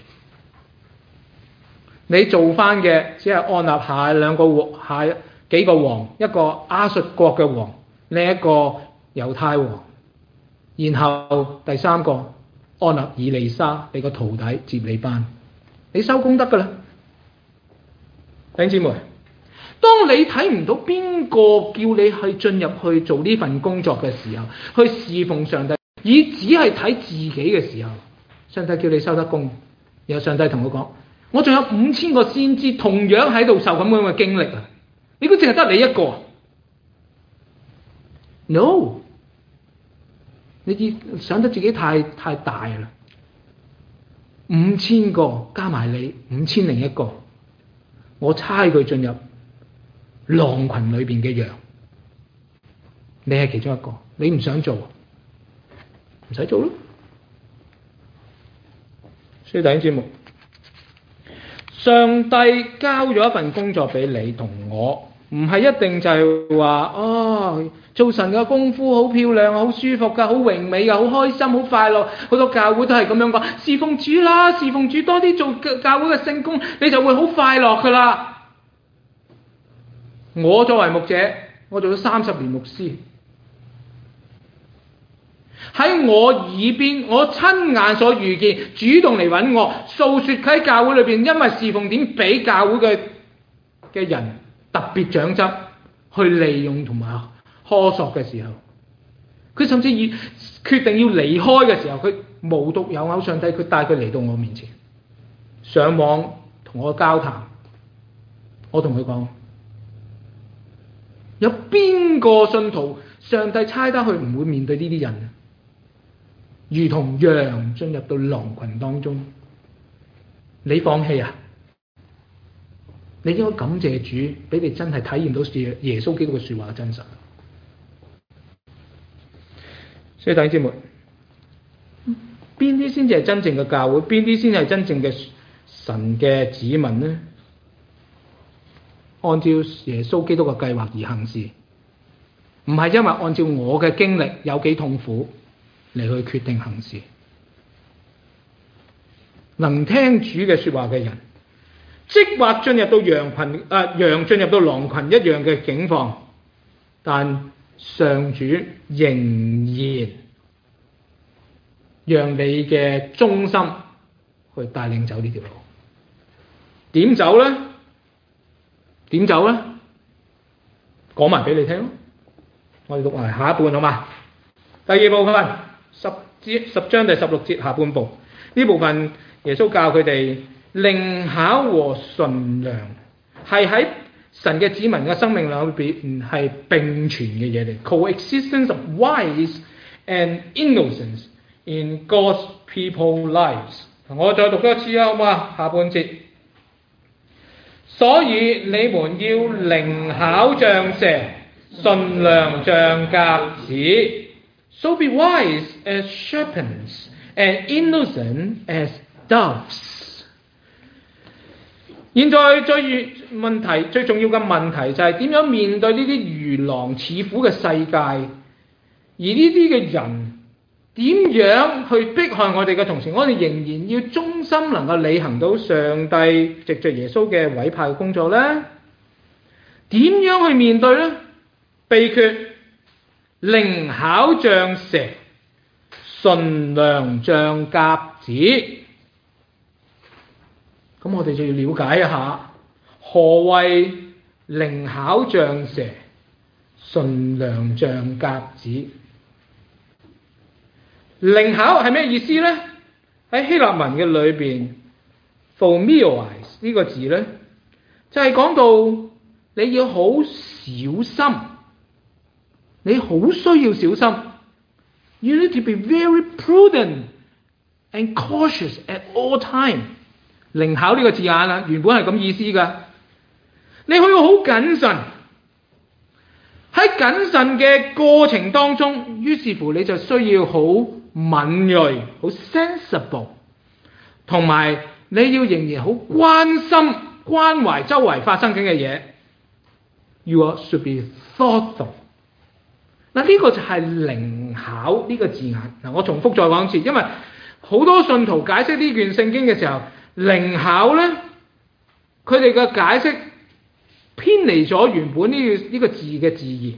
你做翻嘅只係按立下幾個王，一個亞述國嘅王，另一個猶太王，然後第3個按立以利沙，你個徒弟接你班。你收工得㗎啦，弟兄姊妹。當你睇唔到邊個叫你去進入去做呢份工作嘅時候，去侍奉上帝，而只係睇自己嘅時候，上帝叫你收得工，然後上帝同我講：我仲有5000個先知同樣喺度受咁樣嘅經歷啊！你估淨係得你一個？ No， 你想得自己太大啦，5000個加埋你5001個，我差佢進入狼群裏邊嘅羊，你係其中一個，你唔想做，唔使做咯。所以弟兄姊妹，上帝交咗一份工作俾你同我，唔係一定就係話做神嘅功夫好漂亮、好舒服噶、好榮美噶、好開心、好快樂。好多教會都係咁樣講，侍奉主啦，侍奉主多啲做教會嘅聖工，你就會好快樂噶啦。我作為牧者，我做咗30年牧師，喺我耳邊，我親眼所遇見，主動嚟揾我訴說喺教會裏邊，因為侍奉點俾教會嘅人特別長執去利用同埋苛索嘅時候，佢甚至決定要離開嘅時候，佢無獨有偶，上帝佢帶佢嚟到我面前，上網同我交談，我同佢講，有邊個信徒上帝差得去唔會面對呢啲人？如同羊進入到狼群當中，你放棄啊？你應該感謝主，俾你真係體驗到耶穌基督嘅說話嘅真實。所以弟兄姊妹，邊啲先至係真正嘅教會？邊啲先係真正嘅神嘅子民呢？按照耶穌基督嘅計劃而行事，唔係因為按照我嘅經歷有幾痛苦嚟去決定行事。能聽主嘅說話嘅人，即或進入到羊進入到狼群一樣嘅境況，但上主仍然讓你嘅忠心去帶領走呢條路。點走呢？點走呢？講埋俾你聽。我哋讀埋下一半好嘛？第二部分10章第16節下半部，呢部分耶穌教佢哋靈巧和純良係喺神嘅子民嘅生命裏邊係並存嘅嘢嚟。Coexistence of wise and innocence in God's people lives。我再讀多一次啊，好嘛？下半節。所以你們要靈巧像蛇，純良像鴿子。So be wise as serpents and innocent as doves。現在最重要嘅問題就係點樣面對呢啲如狼似虎嘅世界，而呢啲嘅人點樣去迫害我哋嘅同時，我哋仍然要忠心能夠履行到上帝藉着耶穌嘅委派嘅工作呢？點樣去面對呢？秘訣：靈巧像蛇，純良像鴿子。咁我哋就要了解一下何謂靈巧像蛇，純良像鴿子。靈巧係咩意思呢？喺希臘文嘅裏邊 phromeois 呢個字呢，就係講到你要好小心，你好需要小心。You need to be very prudent and cautious at all time。靈巧呢個字眼啊，原本係咁意思噶。你可以好謹慎，喺謹慎嘅過程當中，於是乎你就需要好敏銳、好 sensible， 同埋你要仍然好關心、關懷周圍發生緊嘅嘢。You should be thoughtful。嗱，呢個就係靈巧呢個字眼。嗱，我重複再講一次，因為好多信徒解釋呢卷聖經嘅時候，靈巧咧，佢哋嘅解釋偏離咗原本呢個字嘅字義。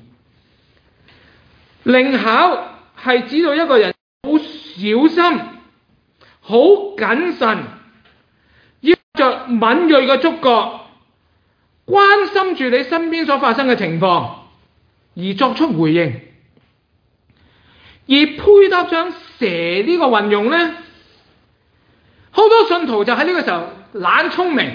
靈巧係指到一個人好小心、好謹慎，要着敏銳嘅觸覺，關心住你身邊所發生嘅情況，而作出回應。而配搭上蛇呢個運用咧，好多信徒就喺呢個時候懶聰明。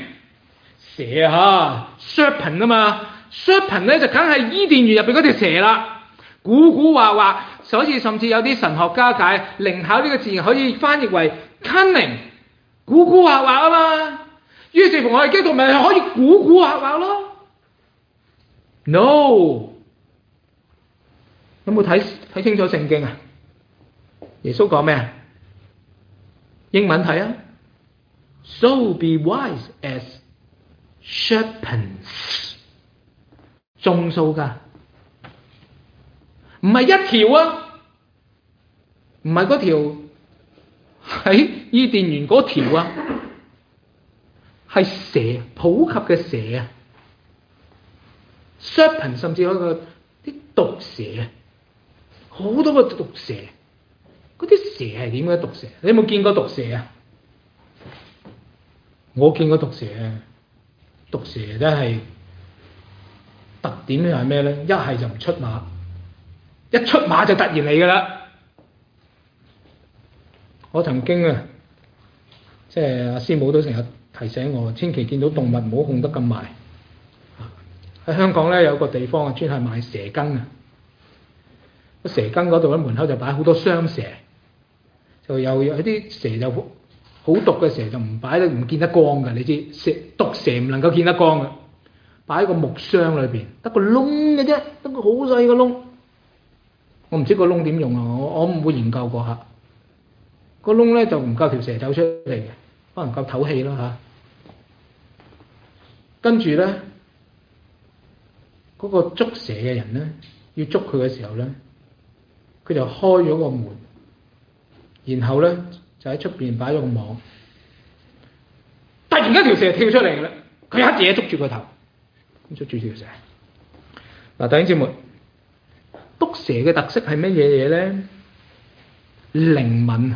蛇serpent 啊嘛，serpent 咧就梗係伊甸園入邊嗰條蛇啦。 古古惑惑，所以甚至有啲神學家解靈巧呢個字可以翻譯為 cunning， 古古惑惑啊嘛。於是乎我哋基督徒咪可以古古惑惑咯。No， 有冇睇清楚聖經啊？耶穌講咩啊？英文睇啊 ，So be wise as serpents， 眾數㗎，唔係一條啊，唔係嗰條喺伊甸園嗰條啊，係蛇，普及嘅蛇啊 ，serpent 甚至有個啲毒蛇啊，好多個毒蛇。嗰啲蛇係點嘅毒蛇？你有冇見過毒蛇啊？我見過毒蛇啊！毒蛇真係特點係咩咧？一係就唔出馬，一出馬就突然嚟㗎啦！我曾經啊，即係阿師母都成日提醒我，千祈見到動物唔好控得咁埋。喺香港咧有個地方啊，專係賣蛇羹啊！個蛇羹嗰度咧門口就擺好多雙蛇。就有啲蛇就好毒嘅蛇就唔擺得唔見得光㗎，你知毒蛇唔能夠見得光嘅，擺喺個木箱裏邊，得個窿嘅啫，得個好細個窿。我唔知個窿點用啊，我唔會研究過下。個窿咧就唔夠條蛇走出嚟嘅，可能夠唞氣啦嚇。跟住咧，嗰個捉蛇嘅人咧，要捉佢嘅時候咧，佢就開咗個門。然後咧就喺出邊擺咗個網，突然間條蛇跳出嚟嘅啦，佢一嘢捉住個頭，捉住條蛇。嗱，弟兄姊妹，篤蛇嘅特色係乜嘢嘢咧？靈敏，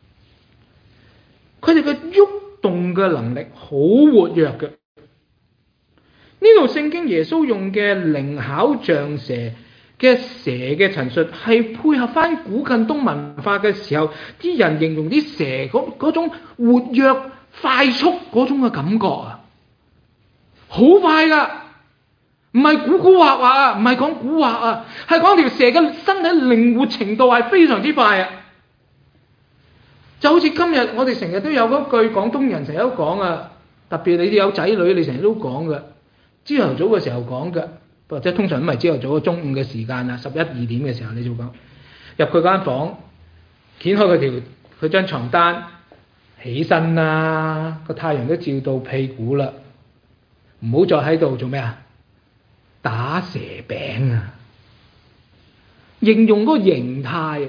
佢哋嘅喐動嘅能力好活躍嘅。呢度聖經耶穌用嘅靈巧像蛇嘅蛇嘅陳述係配合翻古近東文化嘅時候，啲人形容啲蛇嗰種活躍快速嗰種嘅感覺啊，好快噶，唔係古古惑惑啊，唔係講古惑啊，係講條蛇嘅身體靈活程度係非常之快啊！就好似今日我哋成日都有嗰句廣東人成日都講啊，特別你哋有仔女，你成日都講嘅，朝頭早嘅時候講嘅。或者通常都唔係朝頭早，中午嘅時間啊，11、12點嘅時候你就講入佢間房，掀開佢張床單，起身啦，個太陽都照到屁股啦，唔好再喺度做咩啊？打蛇餅啊！形容嗰個形態啊，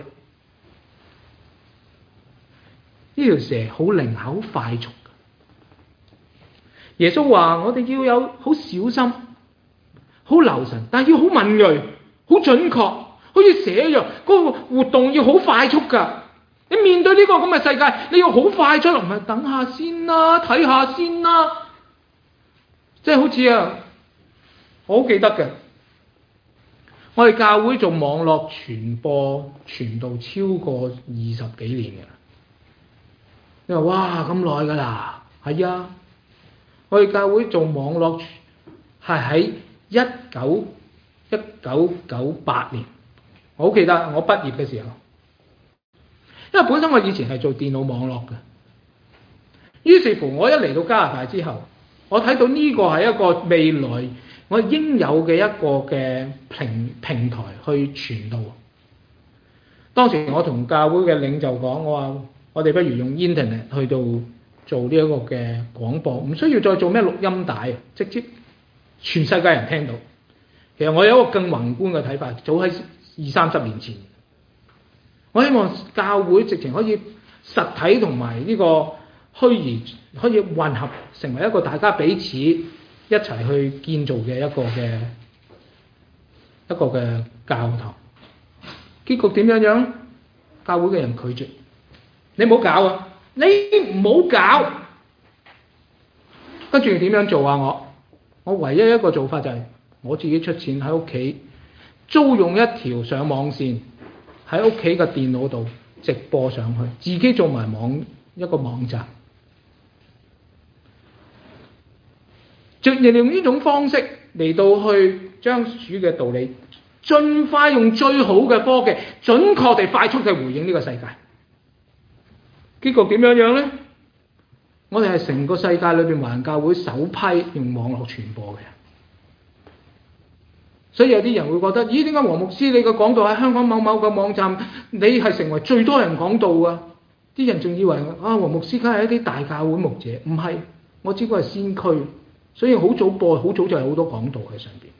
呢條蛇好靈巧、好快速。耶穌話：我哋要有好小心。好留神，但係要好敏銳、好準確，好似蛇一樣，嗰個活動要好快速㗎。你面對呢個咁嘅世界，你要好快速，唔係等下先啦，睇下先啦。即係好似啊，我好記得嘅，我哋教會做網絡傳播傳道超過20幾年嘅。你話哇咁耐㗎啦？係啊，我哋教會做網絡係喺1998年，我好記得我畢業嘅時候，因為本身我以前係做電腦網絡嘅，於是乎我一嚟到加拿大之後，我睇到呢個係一個未來我應有嘅一個嘅平台去傳道。當時我同教會嘅領袖講，我話我哋不如用 Internet 去到做呢一個嘅廣播，唔需要再做咩錄音帶，直接全世界人聽到。其實我有一個更宏觀嘅睇法，早喺20-30年前，我希望教會直情可以實體同埋呢個虛擬可以混合，成為一個大家彼此一齊去建造嘅一個嘅教堂。結局點樣？教會嘅人拒絕，你唔好搞啊！你唔好搞。跟住點樣做啊？我唯一一個做法就係我自己出錢喺屋企租用一條上網線，喺屋企嘅電腦度直播上去，自己做埋一個網站，就利用呢種方式嚟到去將主嘅道理盡快用最好嘅科技，準確地、快速地回應呢個世界。結局點樣呢？我哋係成個世界裏邊華人教會首批用網絡傳播嘅。所以有啲人會覺得，咦？點解黃牧師你嘅講道喺香港某某個網站，你係成為最多人講道啊？啲人仲以為黃牧師梗係一啲大教會牧者，唔係，我只不過係先驅，所以好早播，好早就有好多講道喺上邊。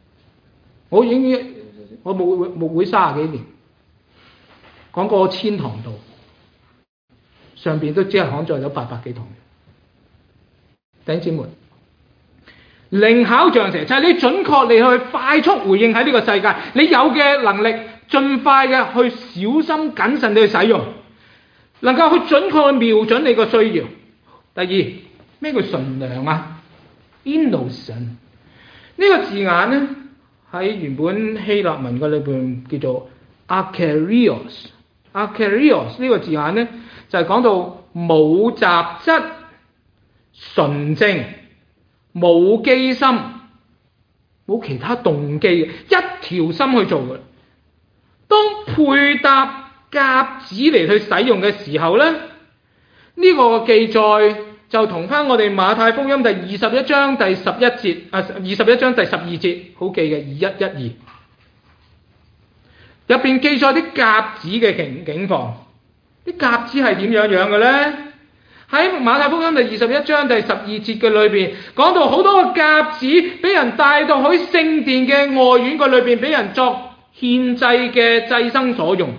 我牧會30幾年，講過1000堂道，上邊都只係刊載咗800幾堂。弟兄姊妹，靈巧像蛇，就係你準確地去快速回應喺呢個世界，你有嘅能力，盡快嘅去小心謹慎地去使用，能夠去準確去瞄準你個需要。第二，咩叫純良啊 ？Innocent 呢個字眼咧，喺原本希臘文嘅裏邊叫做 akarios。akarios 呢個字眼咧，就係講到冇雜質、純正、冇機心、冇其他動機嘅，一條心去做嘅。當配搭鴿子嚟去使用嘅時候咧，呢個記載就同翻我哋馬太福音第21章第11節21章第12節好記嘅2112入邊記載啲鴿子嘅景況。啲鴿子係點樣嘅咧？喺馬太福音第21章第12節嘅裏邊講到好多個鴿子俾人帶到去聖殿嘅外院嘅裏邊，俾人作獻祭嘅祭牲所用。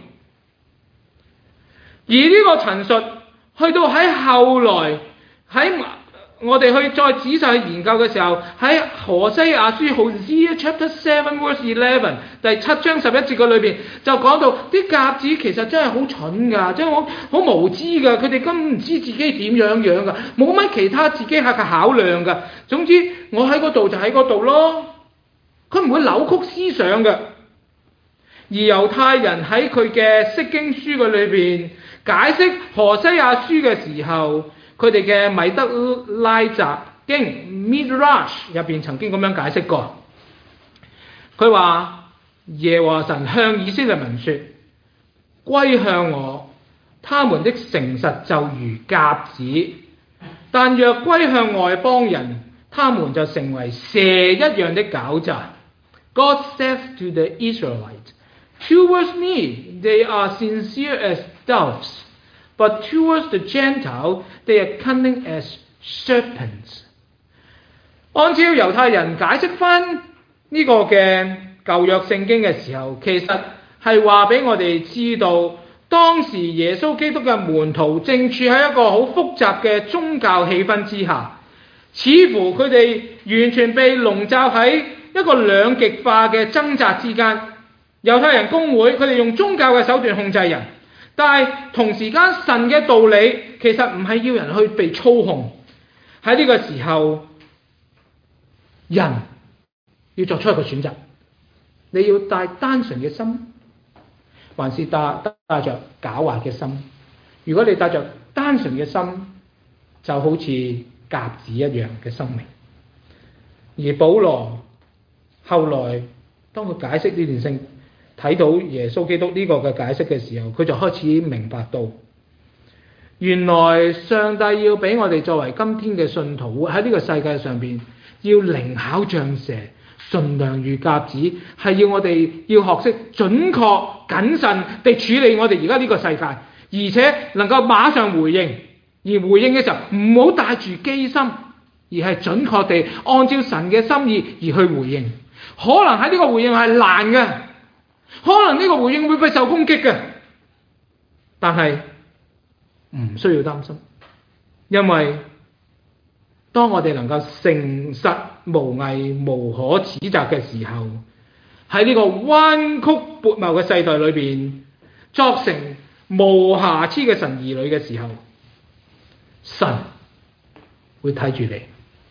而呢個陳述去到喺後來喺我哋去再仔細去研究嘅時候，喺何西亞書 Hosea chapter 7 verse 11第7章11節嘅裏邊就講到啲鴿子其實真係好蠢㗎，真係好無知㗎，佢哋根本唔知自己點樣㗎，冇乜其他自己嘅考量㗎。總之我喺嗰度就喺嗰度咯，佢唔會扭曲思想㗎。而猶太人喺佢嘅釋經書嘅裏邊解釋何西亞書嘅時候，佢哋嘅米德拉集經 Midrash 入邊曾經咁樣解釋過，佢話耶和華神向以色列民說：歸向我，他們的誠實就如鴿子；但若歸向外邦人，他們就成為蛇一樣的狡詐。God said to the Israelites, towards me they are sincere as doves, but towards the Gentile they are cunning as serpents。 按照猶太人解釋翻呢個嘅舊約聖經嘅時候，其實係話俾我哋知道，當時耶穌基督嘅門徒正處喺一個好複雜嘅宗教氣氛之下，似乎佢哋完全被籠罩喺一個兩極化嘅掙扎之間。猶太人公會佢哋用宗教嘅手段控制人，但係同時間神嘅道理其實唔係要人去被操控。喺呢個時候，人要作出一個選擇，你要帶單純嘅心，還是帶着狡猾嘅心？如果你帶着單純嘅心，就好似鴿子一樣嘅生命。而保羅後來當佢解釋呢段聖經，睇到耶穌基督呢個嘅解釋嘅時候，佢就開始明白到，原來上帝要俾我哋作為今天嘅信徒喺呢個世界上邊，要靈巧像蛇，純良如鴿子，係要我哋要學識準確謹慎地處理我哋而家呢個世界，而且能夠馬上回應。而回應嘅時候唔好帶住機心，而係準確地按照神嘅心意而去回應。可能喺呢個回應係難嘅，可能呢個回應會被受攻擊嘅，但係唔需要擔心，因為當我哋能夠誠實無偽無可指責嘅時候，喺呢個彎曲悖謬嘅世代裏邊，作成無瑕疵嘅神兒女嘅時候，神會睇住你。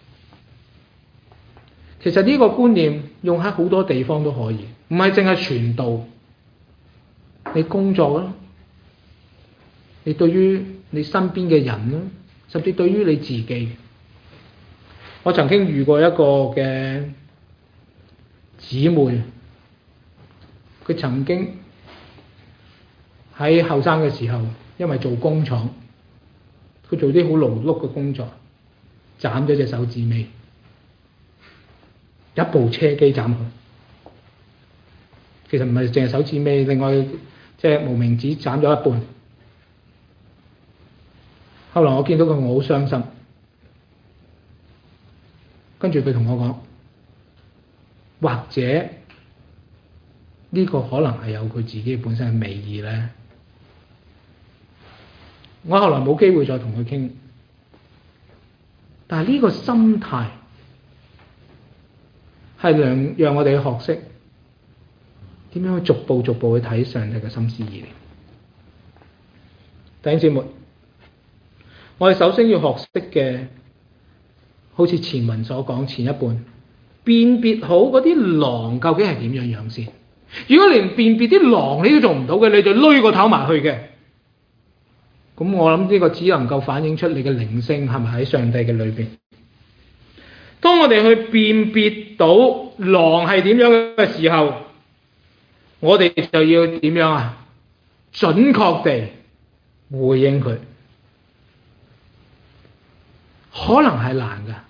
其實呢個觀念用喺好多地方都可以，唔係淨係傳道。你工作啦，你對於你身邊嘅人啦，甚至對於你自己。我曾經遇過一個嘅姊妹， 佢曾經喺後生嘅時候，因為做工廠，佢做啲好勞碌嘅工作，斬咗隻手指尾，一部車機斬佢。其實唔係淨係手指尾，另外即係無名指斬咗一半。後來我見到佢，我好傷心。跟住佢同我講，或者呢個可能係有佢自己本身嘅美意咧。我後來冇機會再同佢傾，但係呢個心態係讓我哋去學識點樣去逐步去睇上帝嘅心思意念。弟兄姊妹，我哋首先要學識嘅，好似前文所講前一半，辨別好嗰啲狼究竟係點樣先。如果連辨別啲狼你都做唔到嘅，你就攏個頭埋去嘅，咁我諗呢個只能夠反映出你嘅靈性係咪喺上帝嘅裏邊。當我哋去辨別到狼係點樣嘅時候，我哋就要點樣啊？準確地回應佢。可能係難㗎，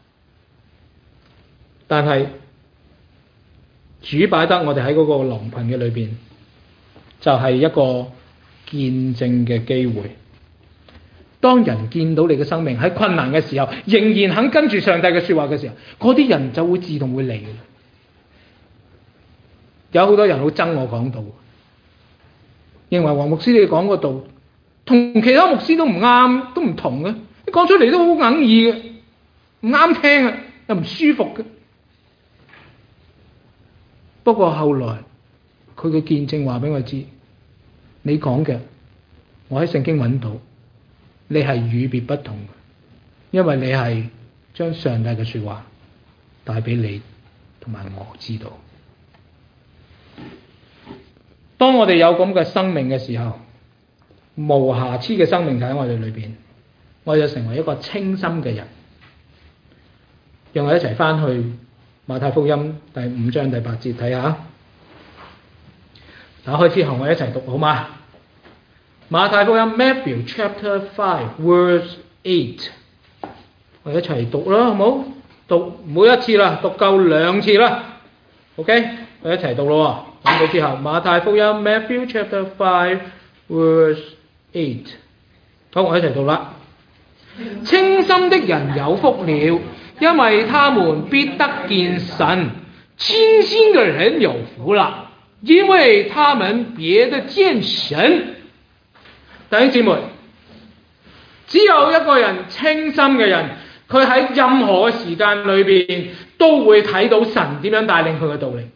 但係主擺得我哋喺嗰個狼群嘅裏邊，就係一個見證嘅機會。當人見到你嘅生命喺困難嘅時候，仍然肯跟住上帝嘅說話嘅時候，嗰啲人就會自動會嚟嘅。有好多人好憎我講道，認為黃牧師你講個道同其他牧師都唔啱，都唔同嘅。你講出嚟都好哽耳嘅，唔啱聽嘅，又唔舒服嘅。不過後來佢嘅見證話俾我知，你講嘅我喺聖經揾到，你係與別不同嘅，因為你係將上帝嘅說話帶俾你同埋我知道。當我哋有咁嘅生命嘅時候，無瑕疵嘅生命就喺我哋裏邊，我就成為一個清心嘅人。讓我一齊翻去馬太福音第5章第8節睇下。打開之後我一齊讀好嗎？馬太福音 Matthew Chapter 5 Verse 8， 我一齊讀啦，好冇？讀每一次啦，讀夠2次啦。OK， 我一齊讀咯。講到之後，馬太福音 Matthew Chapter 5 Verse 8， 好，我一齊讀啦。清心的人有福了，因為他們必得見神。清心的人有福了，因為他們必得見神。弟兄姊妹，只有一個人清心嘅人，佢喺任何嘅時間裏邊都會睇到神點樣帶領佢嘅道理。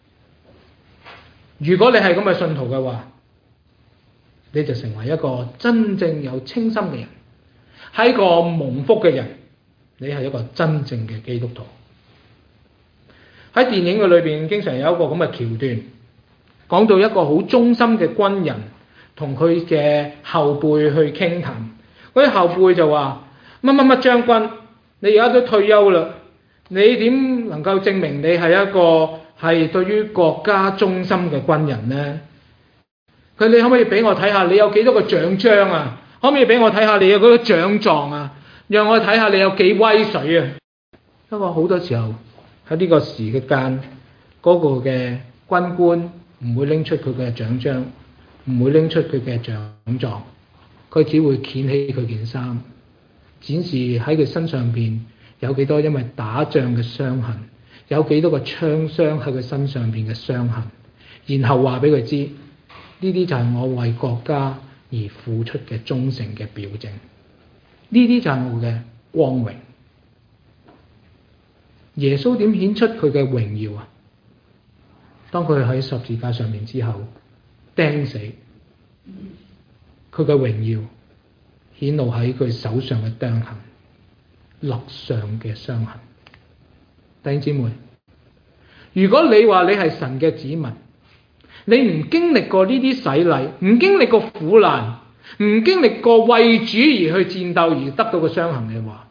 如果你係咁嘅信徒嘅話，你就成為一個真正有清心嘅人，係一個蒙福嘅人，你係一個真正嘅基督徒。喺電影嘅裏邊經常有一個咁嘅橋段，講到一個好忠心嘅軍人同佢嘅後輩去傾談，嗰啲後輩就話：乜乜乜將軍，你而家都退休啦，你點能夠證明你係一個係對於國家忠心嘅軍人呢？你可唔可以俾我睇下你有幾多個獎章啊？可唔可以俾我睇下你有嗰個獎狀啊？讓我睇下你有幾威水啊！不過好多時候喺呢個時間，嗰個嘅軍官唔會拎出佢嘅獎章，唔會拎出佢嘅獎狀，佢只會掀起佢件衫，展示喺佢身上邊有幾多因為打仗嘅傷痕，有幾多個槍傷喺佢身上邊嘅傷痕，然後話俾佢知，呢啲就係我為國家而付出嘅忠誠嘅表證，呢啲就係我嘅光榮。耶穌點顯出佢嘅榮耀啊？當佢喺十字架上面之後釘死，佢嘅榮耀顯露喺佢手上嘅釘痕、肋上嘅傷痕。弟兄姊妹，如果你話你係神嘅子民，你唔經歷過呢啲洗禮，唔經歷過苦難，唔經歷過為主而去戰鬥而得到嘅傷痕嘅話，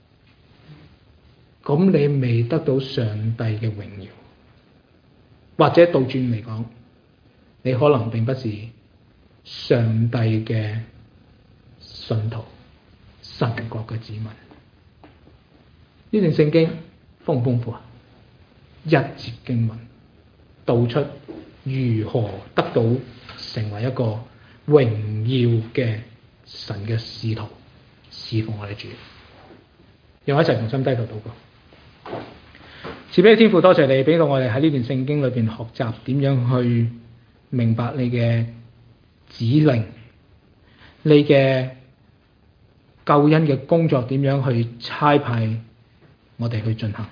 咁你未得到上帝嘅榮耀。或者倒轉嚟講， 你可能並不是上帝嘅信徒，神國嘅子民。呢段聖經豐唔豐富啊？一節經文道出如何得到成為一個榮耀嘅神嘅使徒，侍奉我哋主。讓我一齊同心低頭禱告。慈悲嘅天父，多謝你俾到我哋喺呢段聖經裏邊學習點樣去明白你嘅指令，你嘅救恩嘅工作點樣去差派我哋去進行。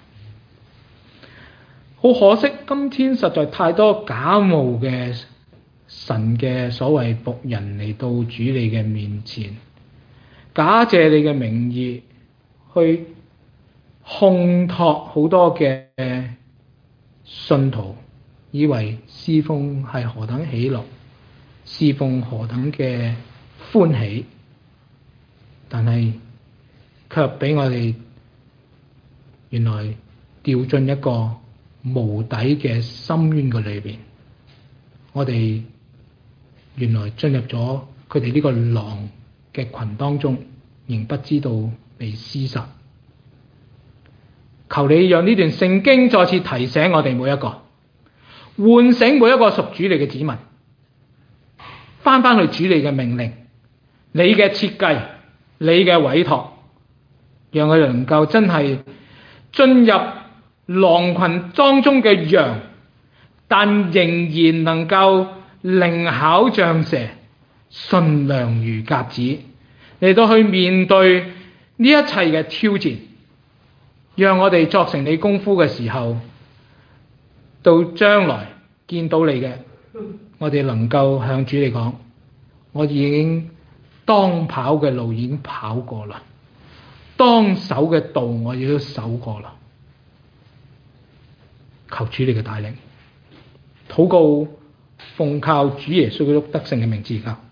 好可惜，今天實在太多假冒嘅神嘅所謂僕人嚟到主你嘅面前，假借你嘅名義去烘托好多嘅信徒，以為侍奉係何等喜樂，侍奉何等嘅歡喜，但係卻俾我哋原來掉進一個無底嘅深淵嘅裏邊。我哋原來進入咗佢哋呢個狼嘅群當中，仍不知道被廝殺。求你讓呢段聖經再次提醒我哋每一個，喚醒每一個屬主你嘅子民，翻去主你嘅命令，你嘅設計，你嘅委託，讓佢哋能夠真係進入狼群當中嘅羊，但仍然能夠靈巧像蛇，馴良如鴿子，嚟到去面對呢一切嘅挑戰。讓我哋作成你功夫嘅時候，到將來見到你嘅，我哋能夠向主你講，我已經當跑嘅路已經跑過啦，當守嘅道我亦都守過啦。求主你嘅帶領，禱告奉靠主耶穌基督得勝嘅名字而教。